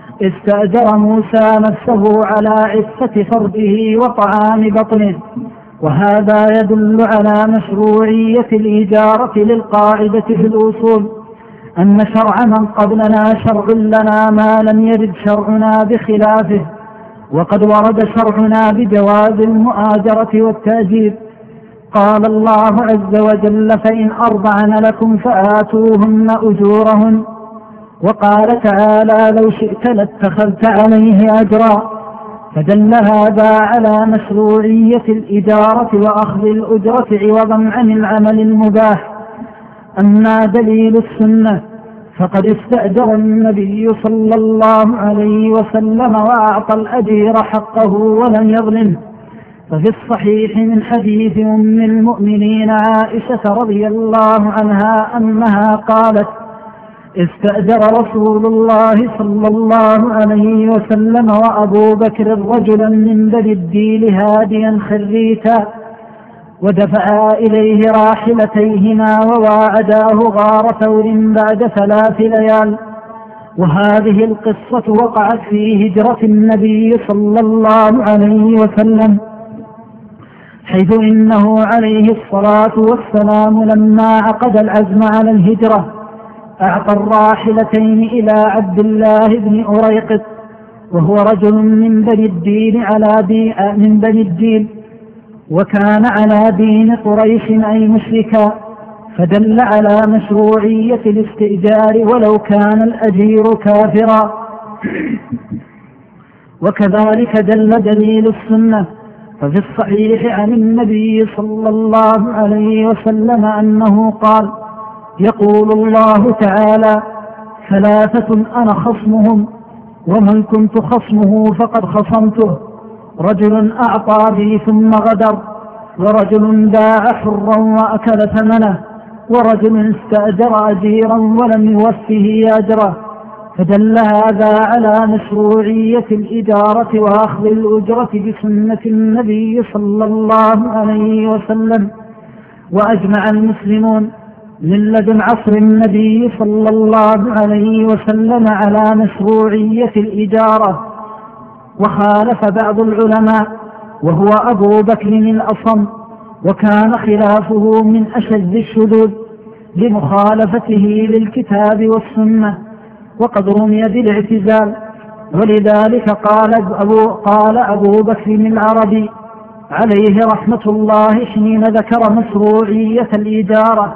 استأجر موسى نفسه على عفة فرده وطعام بطنه، وهذا يدل على مشروعية الإجارة للقاعدة في الأصول أن شرع من قبلنا شرع لنا ما لم يرد شرعنا بخلافه، وقد ورد شرعنا بجواز المؤاجرة والتأجير. قال الله عز وجل: فإن أرضعن لكم فآتوهن أجورهن. وقال تعالى: لو شئت لاتخذت عليه أجرا. فدل هذا على مشروعية الإجارة وأخذ الأجرة عوضا عن العمل المباح. أما دليل السنة فقد استأجر النبي صلى الله عليه وسلم وأعطى الأجير حقه ولم يظلمه. ففي الصحيح من حديث أم المؤمنين عائشة رضي الله عنها أنها قالت: استأجر رسول الله صلى الله عليه وسلم وأبو بكر رجلا من بني الديل هاديا خريتا، ودفعا إليه راحلتيهما وواعداه غار ثور بعد 3 ليال. وهذه القصة وقعت في هجرة النبي صلى الله عليه وسلم، حيث إنه عليه الصلاة والسلام لما عقد العزم على الهجرة أعطى الراحلتين إلى عبد الله بن أريقط، وهو رجل من بني الديل، وكان على دين قريش أي مشركا، فدل على مشروعية الاستئجار ولو كان الأجير كافرا. وكذلك دل دليل السنة، ففي الصحيح عن النبي صلى الله عليه وسلم أنه قال: يقول الله تعالى: 3 أنا خصمهم، ومن كنت خصمه فقد خصمته: رجل أعطى بي ثم غدر، ورجل باع حرا وأكل ثمنه، ورجل استأجر أجيرا ولم يوفه أجره. فدل هذا على مشروعية الإجارة وأخذ الأجرة بسنة النبي صلى الله عليه وسلم. وأجمع المسلمون من لدن عصر النبي صلى الله عليه وسلم على مشروعية الإجارة، وخالف بعض العلماء وهو أبو بكر الأصم، وكان خلافه من أشد الشذوذ لمخالفته للكتاب والسنة، وقد رمي بالاعتزال. ولذلك قال أبو بكر العربي عليه رحمة الله حين ذكر مشروعية الإجارة: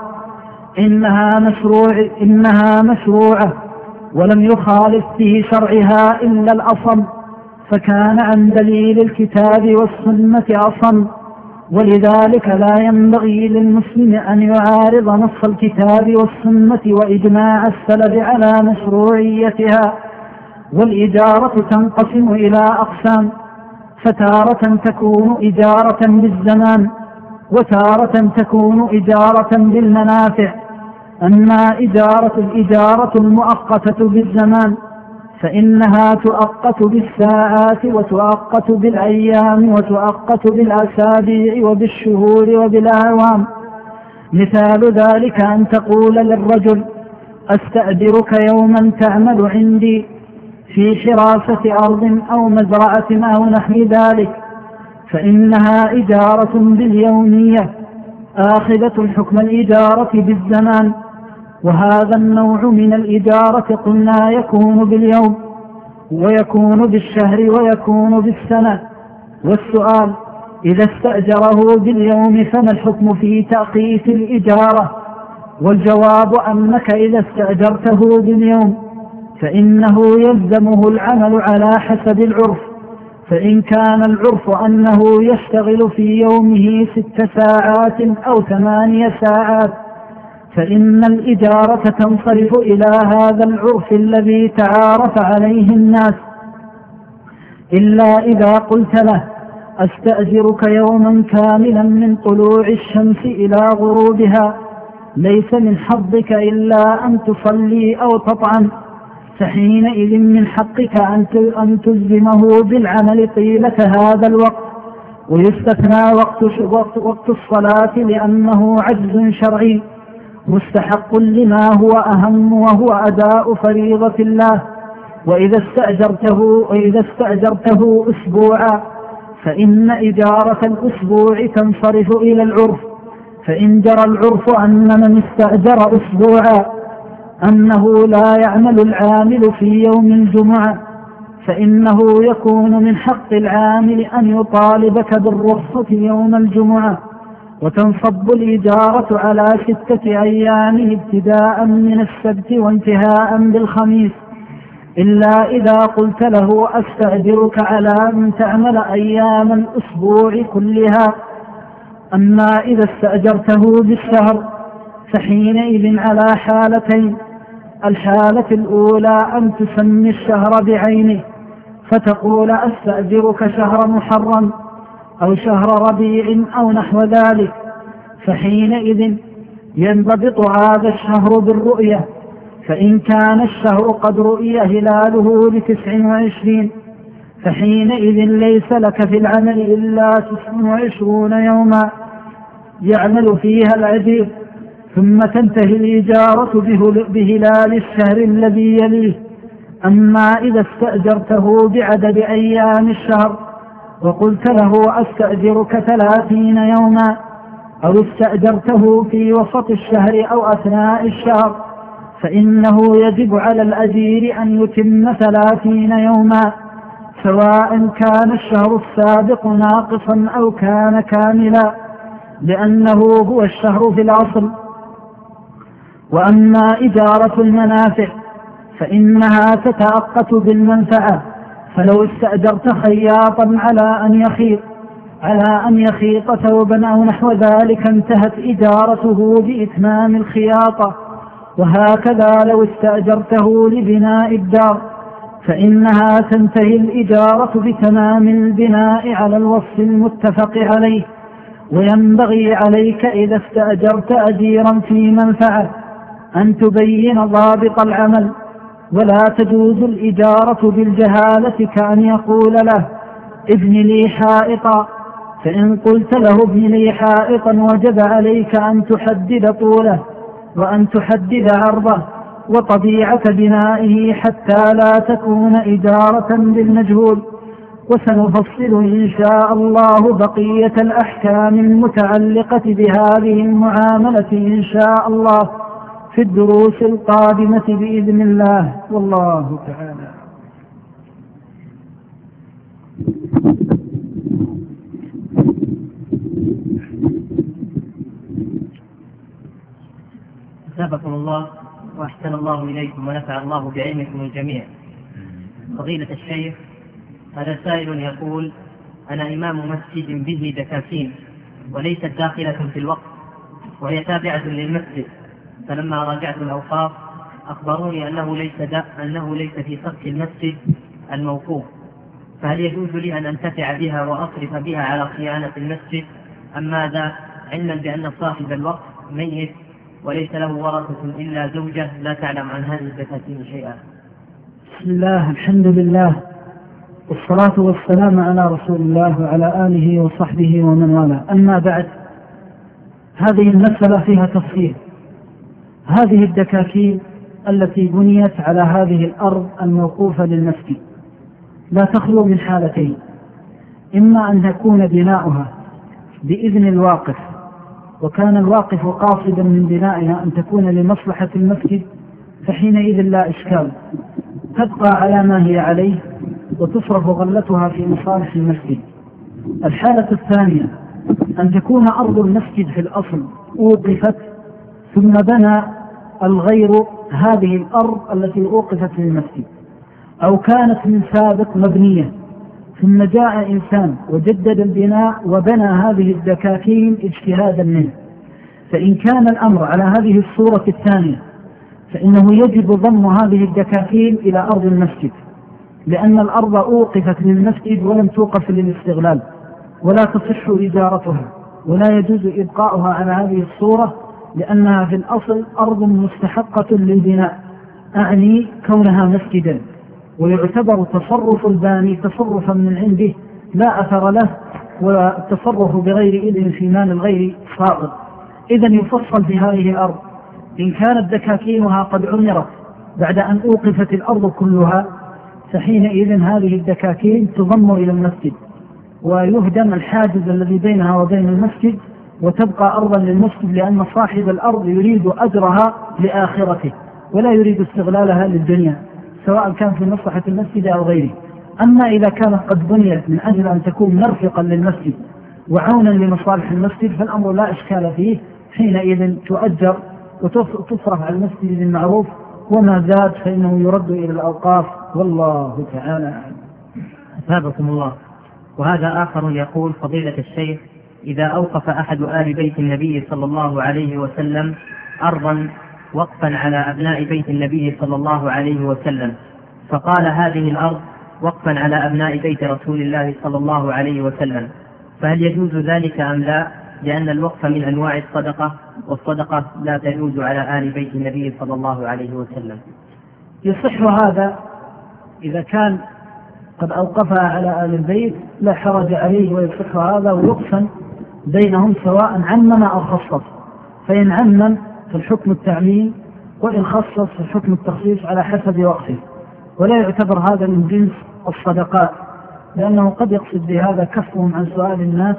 إنها مشروعة ولم يخالف في شرعها إلا الأصم، فكان عن دليل الكتاب والسنة أصم. ولذلك لا ينبغي للمسلم أن يعارض نص الكتاب والسنة وإجماع السلف على مشروعيتها. والإجارة تنقسم إلى أقسام، فتارة تكون إجارة بالزمان، وتارة تكون إجارة بالمنافع. أما الإجارة المؤقتة بالزمان فإنها تؤقت بالساعات، وتؤقت بالأيام، وتؤقت بالأسابيع وبالشهور وبالأعوام. مثال ذلك أن تقول للرجل: أستأجرك يوما تعمل عندي في حراسة أرض أو مزرعة أو نحو ذلك، فإنها إجارة باليومية آخذة حكم الإجارة بالزمان. وهذا النوع من الإجارة قلنا يكون باليوم، ويكون بالشهر، ويكون بالسنة. والسؤال: إذا استأجره باليوم فما الحكم في تأقيت الإجارة؟ والجواب أنك إذا استأجرته باليوم فإنه يلزمه العمل على حسب العرف، فإن كان العرف أنه يشتغل في يومه 6 ساعات أو 8 ساعات فإن الإجارة تنصرف إلى هذا العرف الذي تعارف عليه الناس، إلا إذا قلت له: أستأجرك يوما كاملا من طلوع الشمس إلى غروبها، ليس من حظك إلا أن تصلي أو تطعم، فحينئذ من حقك أن تلزمه بالعمل طيلة هذا الوقت، ويستثنى وقت الصلاة لأنه عجز شرعي مستحق لما هو أهم وهو أداء فريضة الله. وإذا استأجرته أسبوعا فإن إجارة الأسبوع تنصرف إلى العرف، فإن جرى العرف أن من استأجر أسبوعا أنه لا يعمل العامل في يوم الجمعة، فإنه يكون من حق العامل أن يطالبك بالرخصة يوم الجمعة، وتنصب الإجارة على 6 أيام ابتداء من السبت وانتهاء بالخميس، إلا إذا قلت له أستأجرك على أن تعمل أيام الأسبوع كلها. أما إذا استأجرته بالشهر فحينئذ على حالتين: الحالة الأولى أن تسمي الشهر بعينه فتقول أستأجرك شهر محرم أو شهر ربيع أو نحو ذلك، فحينئذ ينضبط هذا الشهر بالرؤية، فإن كان الشهر قد رؤي هلاله ل29 فحينئذ ليس لك في العمل إلا 29 يوما يعمل فيها الأجير، ثم تنتهي الإجارة بهلال الشهر الذي يليه. أما إذا استأجرته بعدد أيام الشهر وقلت له أستأجرك 30 يوما، أو استأجرته في وسط الشهر أو أثناء الشهر، فإنه يجب على الأجير أن يتم 30 يوما، سواء كان الشهر السابق ناقصا أو كان كاملا، لأنه هو الشهر في الأصل. وأما إجارة المنافع فإنها تتأقت بالمنفعة، فلو استأجرت خياطا على أن يخيط ثوبا أو نحو ذلك انتهت إجارته بإتمام الخياطة، وهكذا لو استأجرته لبناء الدار فإنها تنتهي الإجارة بتمام البناء على الوصف المتفق عليه. وينبغي عليك إذا استأجرت أجيرا في منفعة أن تبين ضابط العمل، ولا تجوز الإجارة بالجهالة، كأن يقول له ابن لي حائطا، فإن قلت له ابن لي حائطا وجب عليك أن تحدد طوله وأن تحدد عرضه وطبيعة بنائه حتى لا تكون إجارة بالمجهول. وسنفصل إن شاء الله بقية الأحكام المتعلقة بهذه المعاملة إن شاء الله في الدروس القادمة بإذن الله، والله تعالى. أثابكم الله وأحسن الله إليكم ونفع الله بعلمكم الجميع. فضيلة الشيخ، هذا سائل يقول: أنا إمام مسجد به دكاكين وليست داخلة في الوقت وهي تابعة للمسجد، فلما راجعت الأوقاف أخبروني أنه ليس في سقف المسجد الموقوف، فهل يجوز لي أن أنتفع بها وأصرف بها على صيانة المسجد أم ماذا، علما بأن صاحب الوقف ميت وليس له ورثة إلا زوجة لا تعلم عن هذه الدكاكين شيئا؟ بسم الله، الحمد لله، والصلاة والسلام على رسول الله وعلى آله وصحبه ومن والاه. أما بعد، هذه المسألة فيها تفصيل. هذه الدكاكين التي بنيت على هذه الأرض الموقوفة للمسجد لا تخلو من حالتين: إما أن تكون بناؤها بإذن الواقف، وكان الواقف قاصدا من بنائها أن تكون لمصلحة المسجد، فحينئذ لا إشكال، تبقى على ما هي عليه وتصرف غلتها في مصالح المسجد. الحالة الثانية أن تكون أرض المسجد في الأصل أوقفت ثم بنى الغير هذه الأرض التي أوقفت للمسجد، أو كانت من سابق مبنية ثم جاء إنسان وجدد البناء وبنى هذه الدكاكين اجتهادا منه. فإن كان الأمر على هذه الصورة الثانية فإنه يجب ضم هذه الدكاكين إلى أرض المسجد، لأن الأرض أوقفت للمسجد ولم توقف للاستغلال، ولا تصح إجارتها، ولا يجوز إبقاؤها على هذه الصورة، لأنها في الأصل أرض مستحقة للبناء، أعني كونها مسجدا، ويعتبر تصرف الباني تصرفا من عنده لا أثر له، والتصرف بغير إذن في مال الغير ساقط. إذن يفصل في هذه الأرض: إن كانت دكاكينها قد عمرت بعد أن أوقفت الأرض كلها فحينئذ هذه الدكاكين تضم إلى المسجد، ويهدم الحاجز الذي بينها وبين المسجد وتبقى أرضا للمسجد، لأن صاحب الأرض يريد أجرها لآخرته ولا يريد استغلالها للدنيا سواء كان في مصلحة المسجد أو غيره. أما إذا كانت قد بنيت من أجل أن تكون مرفقا للمسجد وعونا لمصالح المسجد فالأمر لا إشكال فيه، حينئذ تؤجر وتصرف على المسجد بالمعروف، وما زاد فإنه يرد إلى الأوقاف، والله تعالى. أثابكم الله. وهذا آخر يقول: فضيلة الشيخ، إذا أوقف أحد آل بيت النبي صلى الله عليه وسلم أرضا وقفا على أبناء بيت النبي صلى الله عليه وسلم، فقال هذه الأرض وقفا على أبناء بيت رسول الله صلى الله عليه وسلم، فهل يجوز ذلك أم لا؟ لأن الوقف من أنواع الصدقة، والصدقة لا تجوز على آل بيت النبي صلى الله عليه وسلم. يصح هذا إذا كان قد أوقفها على آل البيت لا حرج عليه، ويصح هذا ويقسم بينهم سواء عمم أو خصص، فإن عمم فالحكم التعميم، وإن خصص فالحكم التخصيص على حسب وقته، ولا يعتبر هذا من جنس الصدقات، لأنه قد يقصد بهذا كفهم عن سؤال الناس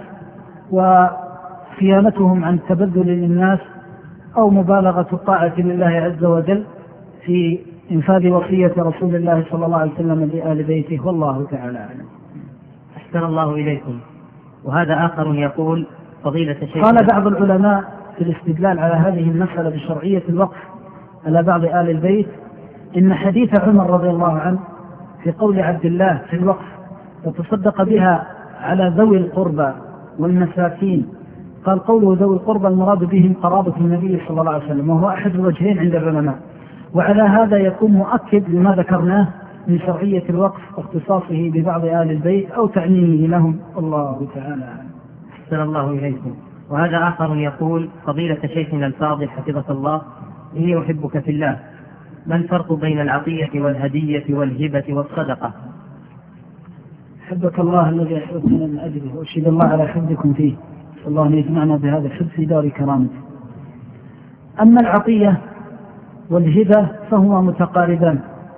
وصيانتهم عن التبذل للناس أو مبالغة الطاعة لله عز وجل في إنفاذ وصية رسول الله صلى الله عليه وسلم لآل بيته، والله تعالى أعلم. أحسن الله إليكم. وهذا آخر يقول: فضيلة الشيخ، قال بعض العلماء في الاستدلال على هذه المسألة بشرعية الوقف على بعض آل البيت إن حديث عمر رضي الله عنه في قول عبد الله في الوقف: وتصدق بها على ذوي القربى والمساكين، قال قوله ذوي القربى المراد بهم قرابة النبي صلى الله عليه وسلم، وهو أحد الوجهين عند العلماء، وعلى هذا يكون مؤكد لما ذكرناه من شرعية الوقف واختصاصه ببعض آل البيت أو تعميمه لهم، الله تعالى. أحسن الله إليكم. وهذا آخر يقول: فضيلة شيخنا الفاضل حفظك الله، إني أحبك في الله، ما الفرق بين العطية والهدية والهبة والصدقة؟ حبك الله الذي أحببتنا من أجله، وأشهد الله على حبكم فيه، الله أن يجمعنا بهذا الحب في دار كرامته. أما العطية والهبة فهما متقاربان،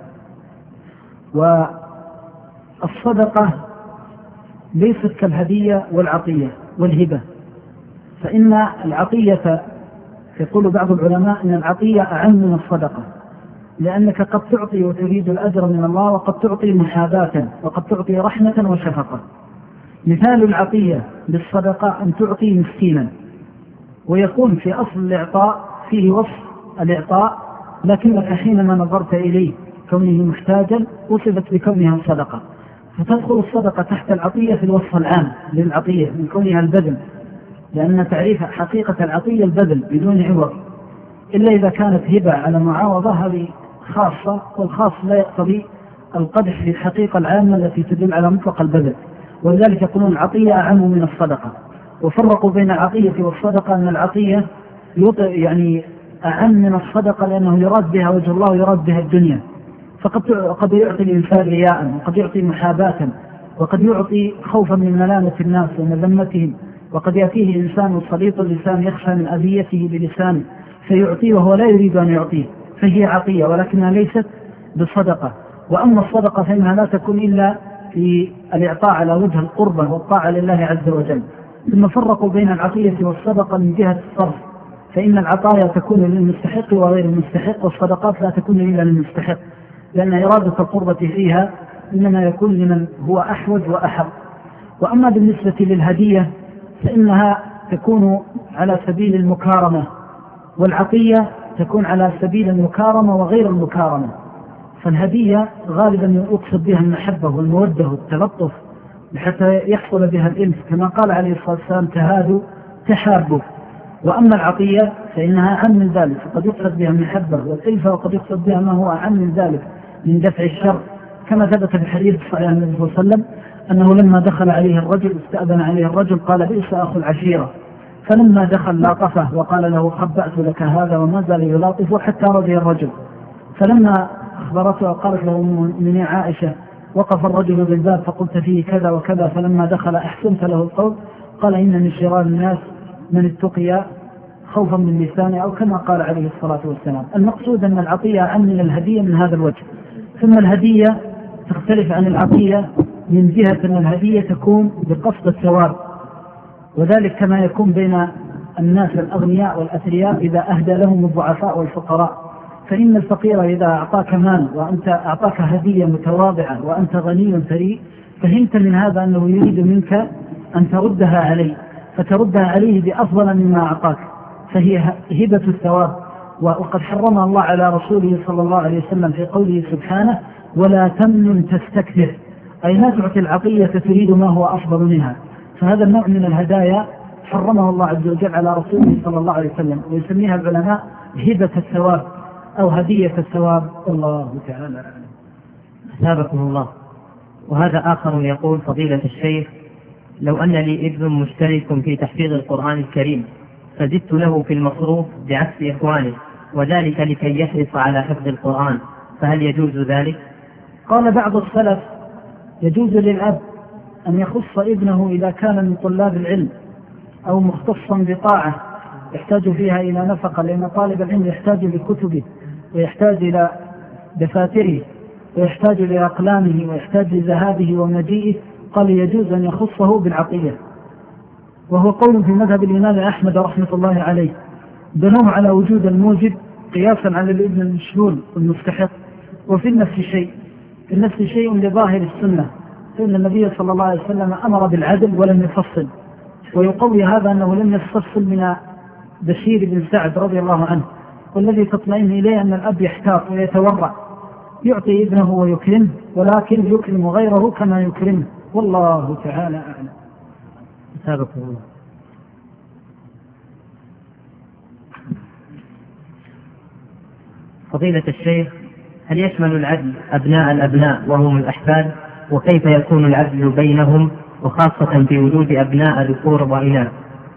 والصدقة ليست كالهدية والعطية والهبة، فإن العطية يقول بعض العلماء إن العطية أعم من الصدقة، لأنك قد تعطي وتريد الأجر من الله، وقد تعطي محاباة، وقد تعطي رحمة وشفقة. مثال العطية بالصدقة أن تعطي مسكينا، ويكون في أصل الإعطاء فيه وصف الإعطاء، لكنك حينما نظرت إليه كونه محتاجا وصفت بكونها صدقة، فتدخل الصدقة تحت العطية في الوصف العام للعطية من كونها البذل، لأن تعريف حقيقة العطية البذل بدون عوض، إلا إذا كانت هبة على معاوضة هذه خاصة، والخاص لا يقتضي القدح في الحقيقة العامة التي تدل على مطلق البذل، ولذلك يقولون العطية أعم من الصدقة. وفرقوا بين العطية والصدقة أن العطية يعني أعم من الصدقة لأنه يراد بها وجه الله ويراد بها الدنيا، فقد يعطي الإنسان رياء، وقد يعطي محاباة، وقد يعطي خوفا من ملامة الناس ومذمتهم، وقد يأتيه إنسان صليط اللسان يخشى من أذيته بلسانه فيعطيه وهو لا يريد أن يعطيه، فهي عطية ولكنها ليست بالصدقة. وأما الصدقة فإنها لا تكون إلا في الإعطاء على وجه القربة والطاعة لله عز وجل. ثم فرقوا بين العطية والصدقة من جهة الصرف، فإن العطايا تكون للمستحق وغير المستحق، والصدقات لا تكون إلا للمستحق، لأن إرادة القربة فيها إنما يكون لمن هو أحوج وأحق. وأما بالنسبة للهدية فإنها تكون على سبيل المكارمة، والعطية تكون على سبيل المكارمة وغير المكارمة. فالهدية غالبا يقصد بها المحبة والمودة والتلطف حتى يحصل بها الإنس، كما قال عليه الصلاة والسلام: تهادوا تحابوا. وأما العطية فإنها أعم من ذلك، فقد يقصد بها المحبة والإلفة، وقد يقصد بها ما هو أعم من ذلك من دفع الشر، كما ثبت في الحديث الصحيح عن النبي صلى الله عليه وسلم أنه لما دخل عليه الرجل استأذن عليه الرجل قال: بئس أخو العشيرة، فلما دخل لاطفه وقال له: خبأت لك هذا، وما زال يلاطفه حتى رضي الرجل. فلما أخبرته وقالت له من عائشة: وقف الرجل بالباب فقلت فيه كذا وكذا، فلما دخل أحسنت له القول، قال: إن من شرار الناس من اتقي خوفا من لسانه، أو كما قال عليه الصلاة والسلام. المقصود أن العطية أعم من الهدية من هذا الوجه. ثم الهدية تختلف عن العطية من جهة أن الهدية تكون بقصد الثواب، وذلك كما يكون بين الناس الأغنياء والأثرياء إذا أهدى لهم الضعفاء والفقراء. فإن الفقير إذا أعطاك مال وأنت أعطاك هدية متواضعة وأنت غني ثري، فهمت من هذا أنه يريد منك أن تردها عليه، فتردها عليه بأفضل مما أعطاك، فهي هبة الثواب. وقد حرم الله على رسوله صلى الله عليه وسلم في قوله سبحانه: ولا تمنن تستكثر، أي لا تعطي العطية تريد ما هو أفضل منها. فهذا النوع من الهدايا حرمه الله عز وجل على رسوله صلى الله عليه وسلم، ويسميها العلماء هبة الثواب أو هدية الثواب. الله تعالى أعلم. أثابكم الله. وهذا آخر يقول: فضيلة الشيخ، لو أن لي ابن مشترك في تحفيظ القرآن الكريم فزدت له في المصروف بعكس إخوانه، وذلك لكي يحرص على حفظ القرآن، فهل يجوز ذلك؟ قال بعض السلف: يجوز للأب أن يخص ابنه إذا كان من طلاب العلم أو مختصا بطاعة يحتاج فيها إلى نفقة، لأن طالب العلم يحتاج لكتبه ويحتاج إلى دفاتره ويحتاج لأقلامه ويحتاج لذهابه ومجيئه. قال يجوز أن يخصه بالعطية، وهو قول في مذهب الإمام أحمد رحمة الله عليه، بنوه على وجود الموجب قياسا على الابن المشهول والمستحق. وفي النفس شيء، في النفس شيء لظاهر السنة، فإن النبي صلى الله عليه وسلم أمر بالعدل ولم يفصل، ويقوي هذا أنه لم يستفصل من بشير بن سعد رضي الله عنه، والذي تطمئن إليه أن الأب يحتاط ويتورع، يعطي ابنه ويكرمه، ولكن يكرم غيره كما يكرمه، والله تعالى أعلم. أثابكم الله. فضيلة الشيخ، هل يشمل العدل أبناء الأبناء وهم الأحفاد؟ وكيف يكون العدل بينهم، وخاصة في وجود أبناء ذكور وإناث؟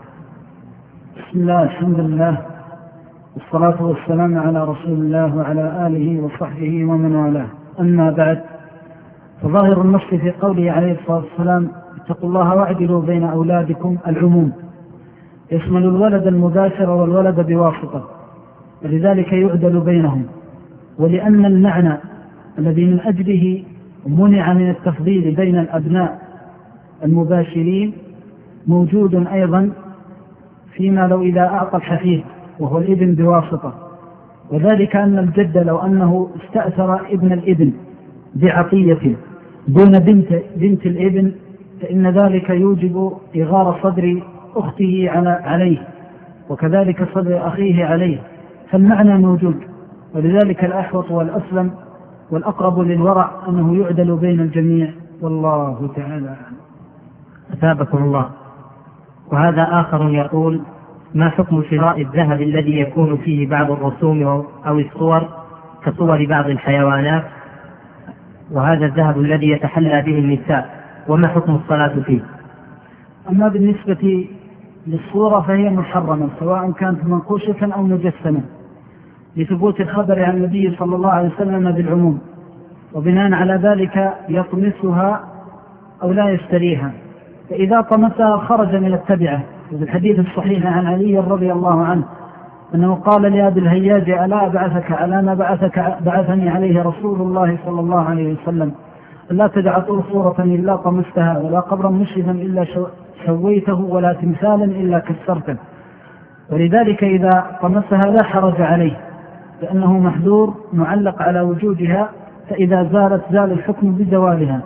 بسم الله، الحمد لله، والصلاة والسلام على رسول الله وعلى آله وصحبه ومن والاه. أما بعد، فظاهر النص في قوله عليه الصلاة والسلام: اتقوا الله واعدلوا بين أولادكم، العموم يشمل الولد المباشر والولد بواسطة، ولذلك يعدل بينهم. ولأن المعنى الذي من أجله منع من التفضيل بين الأبناء المباشرين موجود أيضا فيما لو إذا أعطى الحفيد وهو الابن بواسطة، وذلك أن الجد لو أنه استأثر ابن الابن بعطية دون بنت الابن، فإن ذلك يوجب إغار صدر أخته عليه، وكذلك صدر أخيه عليه، فالمعنى موجود. ولذلك الأحوط والأسلم والأقرب للورع أنه يعدل بين الجميع، والله تعالى أعلم. أثابكم الله. وهذا آخر يقول: ما حكم شراء الذهب الذي يكون فيه بعض الرسوم أو الصور كصور بعض الحيوانات، وهذا الذهب الذي يتحلى به النساء، وما حكم الصلاة فيه؟ أما بالنسبة للصورة فهي محرمة، سواء كانت منقوشة أو مجسمة، لثبوت الخبر عن النبي صلى الله عليه وسلم بالعموم، وبناء على ذلك يطمسها أو لا يشتريها، فإذا طمسها خرج من التبعة. وفي الحديث الصحيح عن علي رضي الله عنه أنه قال لأبي الهياج: ألا أبعثك على ما بعثني عليه رسول الله صلى الله عليه وسلم، لا تدع صورة إلا طمستها، ولا قبرا مشرفا إلا سويته، ولا تمثالا إلا كسرته. ولذلك إذا طمسها لا حرج عليه، لأنه محذور معلق على وجودها، فإذا زالت زال الحكم بزوالها.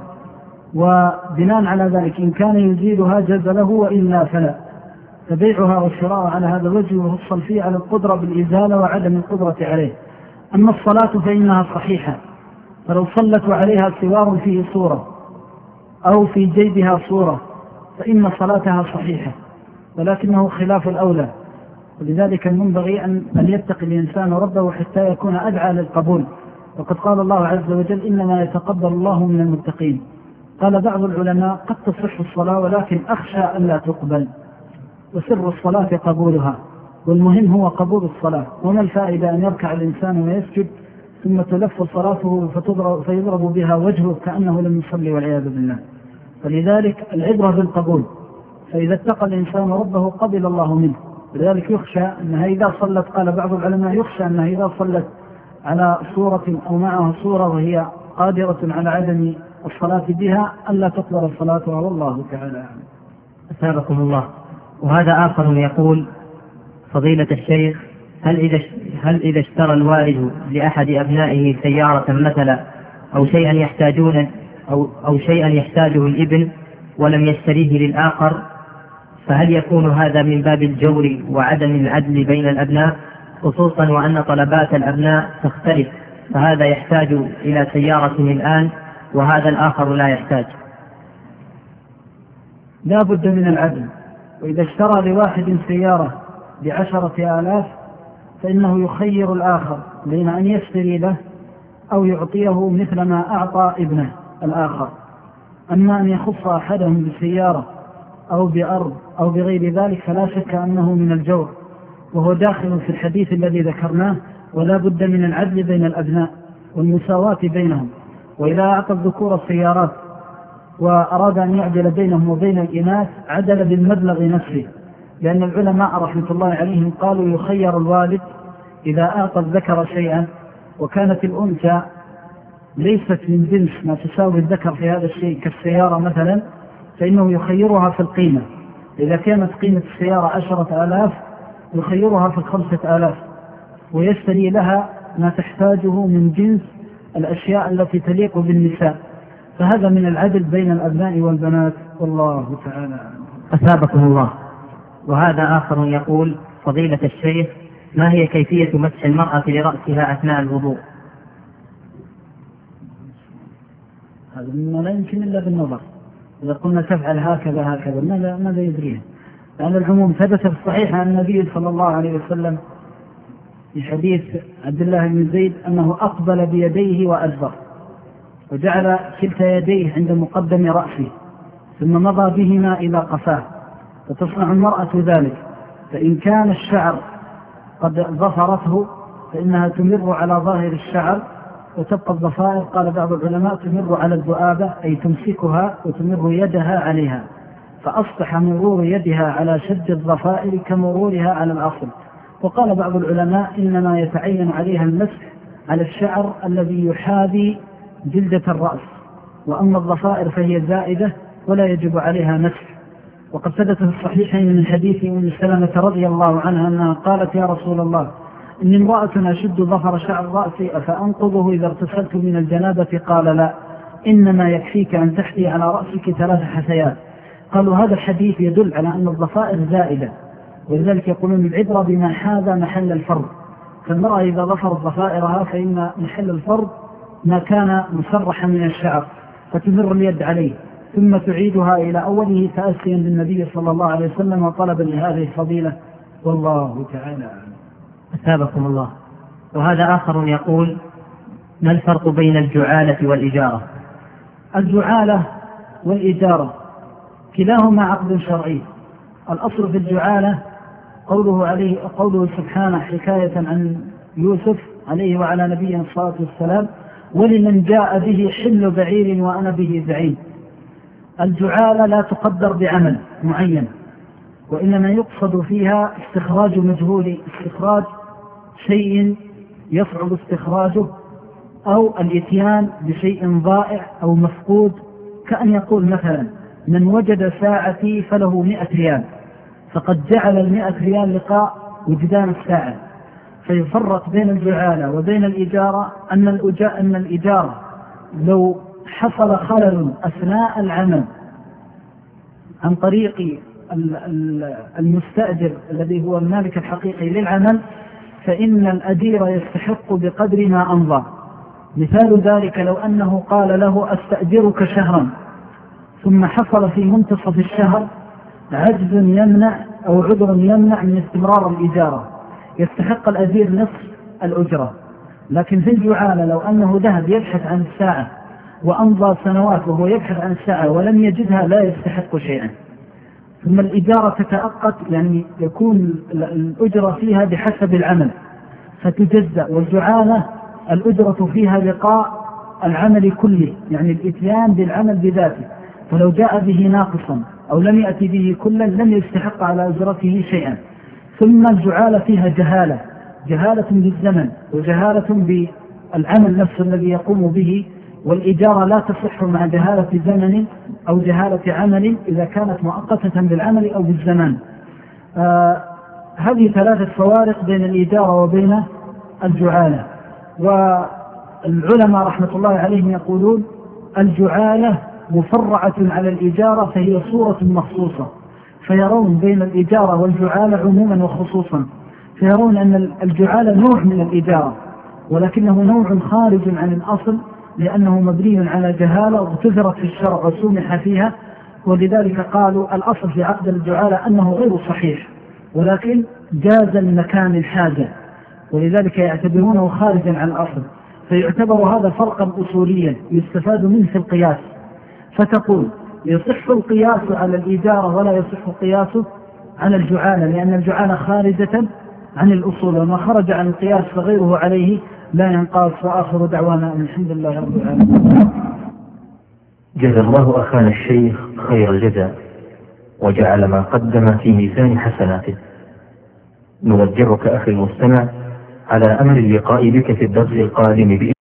وبناء على ذلك إن كان يزيلها جاز له، وإلا فلا. فبيعها وشراءها على هذا الوجه وفصل فيه على القدرة بالإزالة وعدم القدرة عليه. أما الصلاة فإنها صحيحة، فلو صلت عليها سوار فيه صورة أو في جيبها صورة فإن صلاتها صحيحة، ولكنه خلاف الأولى. ولذلك ينبغي أن يتقي الإنسان ربه حتى يكون أدعى للقبول. وقد قال الله عز وجل: إنما يتقبل الله من المتقين. قال بعض العلماء: قد تصح الصلاة ولكن أخشى أن لا تقبل، وسر الصلاة قبولها، والمهم هو قبول الصلاة. وما الفائدة أن يركع الإنسان ويسجد ثم تلف صلاته فيضرب بها وجهه كأنه لم يصلي والعياذ بالله. فلذلك العبرة بالقبول، فإذا اتقى الإنسان ربه قبل الله منه. لذلك يخشى أنها إذا صلت، قال بعض العلماء يخشى أنها إذا صلت على صورة أو معها صورة وهي قادرة على عدم الصلاة بها ألا تقبل صلاتها، والله تعالى. أثابكم الله. وهذا آخر يقول: فضيلة الشيخ، هل إذا اشترى الوالد لأحد أبنائه سيارة مثلا أو شيئا يحتاجه الابن ولم يشتريه للآخر، فهل يكون هذا من باب الجور وعدم العدل بين الأبناء، خصوصا وأن طلبات الأبناء تختلف، فهذا يحتاج إلى سيارة الآن وهذا الآخر لا يحتاج؟ لا بد من العدل. وإذا اشترى لواحد سيارة ب10,000 فإنه يخير الآخر بين أن يشتري له أو يعطيه مثل ما أعطى ابنه الآخر. أما أن يخص أحدهم بسيارة أو بأرض أو بغير ذلك فلا شك أنه من الجور، وهو داخل في الحديث الذي ذكرناه: ولا بد من العدل بين الأبناء والمساواة بينهم. وإذا أعطى الذكور السيارات وأراد أن يعدل بينهم وبين الإناث عدل بالمبلغ نفسه، لأن العلماء رحمة الله عليهم قالوا: يخير الوالد إذا أعطى الذكر شيئا وكانت الأنثى ليست من جنس ما تساوي الذكر في هذا الشيء كالسيارة مثلا، فإنه يخيرها في القيمة. إذا كانت قيمة السيارة 10,000 يخيرها في 5,000 ويشتري لها ما تحتاجه من جنس الأشياء التي تليق بالنساء. فهذا من العدل بين الأبناء والبنات، والله تعالى. أثابكم الله. وهذا آخر يقول: فضيلة الشيخ، ما هي كيفية مسح المرأة لرأسها أثناء الوضوء؟ هذا مما لا يمكن إلا بالنظر. إذا قلنا تفعل هكذا ماذا يدريها؟ لأن العموم ثبت في الصحيح عن النبي صلى الله عليه وسلم في حديث عبد الله بن زيد أنه أقبل بيديه وأدبر، وجعل كلتا يديه عند مقدم رأسه ثم مضى بهما إلى قفاه، فتصنع المرأة ذلك. فإن كان الشعر قد ظفرته فإنها تمر على ظاهر الشعر وتبقى الضفائر. قال بعض العلماء: تمر على الذؤابة، أي تمسكها وتمر يدها عليها، فأصبح مرور يدها على شد الضفائر كمرورها على الأصل. وقال بعض العلماء: إنما يتعين عليها المسح على الشعر الذي يحاذي جلدة الرأس، وأما الضفائر فهي زائدة ولا يجب عليها مسح. وقد ثبت في الصحيحين من حديث أم سلمة رضي الله عنها أنها قالت: يا رسول الله، إن امرأة أشد ظفر شعر رأسي أفأنقضه إذا اغتسلت من الجنابة؟ قال: لا، إنما يكفيك أن تحثي على رأسك 3 حثيات. قالوا: هذا الحديث يدل على أن الضفائر زائدة، ولذلك يقولون: العبرة بما حاذى محل الفرض. فالمرأة إذا ظفرت ضفائرها فإن محل الفرض ما كان مسرحا من الشعر، فتمر اليد عليه ثم تعيدها إلى أوله تأسيا بالنبي صلى الله عليه وسلم وطلبا لهذه الفضيلة، والله تعالى. أثابكم الله. وهذا آخر يقول: ما الفرق بين الجعالة والإجارة؟ الجعالة والإجارة كلاهما عقد شرعي. الأصل في الجعالة قوله سبحانه حكاية عن يوسف عليه وعلى نبينا الصلاة والسلام: ولمن جاء به حل بعير وأنا به زعيم. الجعالة لا تقدر بعمل معين، وإنما يقصد فيها استخراج مجهول، استخراج شيء يصعب استخراجه، أو الاتيان بشيء ضائع أو مفقود. كأن يقول مثلا: من وجد ساعتي فله 100 ريال، فقد جعل 100 ريال لقاء وجدان الساعة. فيفرق بين الجعالة وبين الإجارة أن الإجارة لو حصل خلل أثناء العمل عن طريق المستأجر الذي هو المالك الحقيقي للعمل، فإن الأجير يستحق بقدر ما أمضى. مثال ذلك: لو أنه قال له: أستأجرك شهرا، ثم حصل في منتصف الشهر عجز يمنع أو عذر يمنع من استمرار الإجارة، يستحق الأجير نصف الأجرة. لكن في الجعالة لو أنه ذهب يبحث عن الساعة وأمضى سنوات وهو يبحث عن الساعة ولم يجدها لا يستحق شيئا. ثم الإجارة تتأقت، يعني يكون الأجرة فيها بحسب العمل فتجزأ، والجعالة الأجرة فيها لقاء العمل كله، يعني الإتيان بالعمل بذاته، فلو جاء به ناقصا أو لم يأتي به كلا لم يستحق على أجرته شيئا. ثم الجعالة فيها جهالة بالزمن وجهالة بالعمل نفسه الذي يقوم به، والإجارة لا تصح مع جهالة زمن أو جهالة عمل إذا كانت مؤقتة بالعمل أو بالزمان. هذه ثلاثة فوارق بين الإجارة وبين الجعالة. والعلماء رحمة الله عليهم يقولون الجعالة مفرعة على الإجارة فهي صورة مخصوصة، فيرون بين الإجارة والجعالة عموما وخصوصا، فيرون أن الجعالة نوع من الإجارة ولكنه نوع خارج عن الأصل لأنه مبني على جهالة اغتفرت في الشرع وسمح فيها، ولذلك قالوا الأصل في عقد الجعالة أنه غير صحيح ولكن جاز لمكان الحاجة، ولذلك يعتبرونه خارجا عن الأصل، فيعتبر هذا فرقا أصوليا يستفاد منه في القياس. فتقول يصح القياس على الإجارة ولا يصح القياس على الجعالة، لأن الجعالة خارجة عن الأصول، وما خرج عن القياس فغيره عليه لا ينقاس. وآخر دعوانا الحمد لله رب العالمين. جزا الله أخانا الشيخ خير الجزاء وجعل ما قدم في ميزان حسناته. نوجهك أخي المستمع على أمر اللقاء بك في الدرس القادم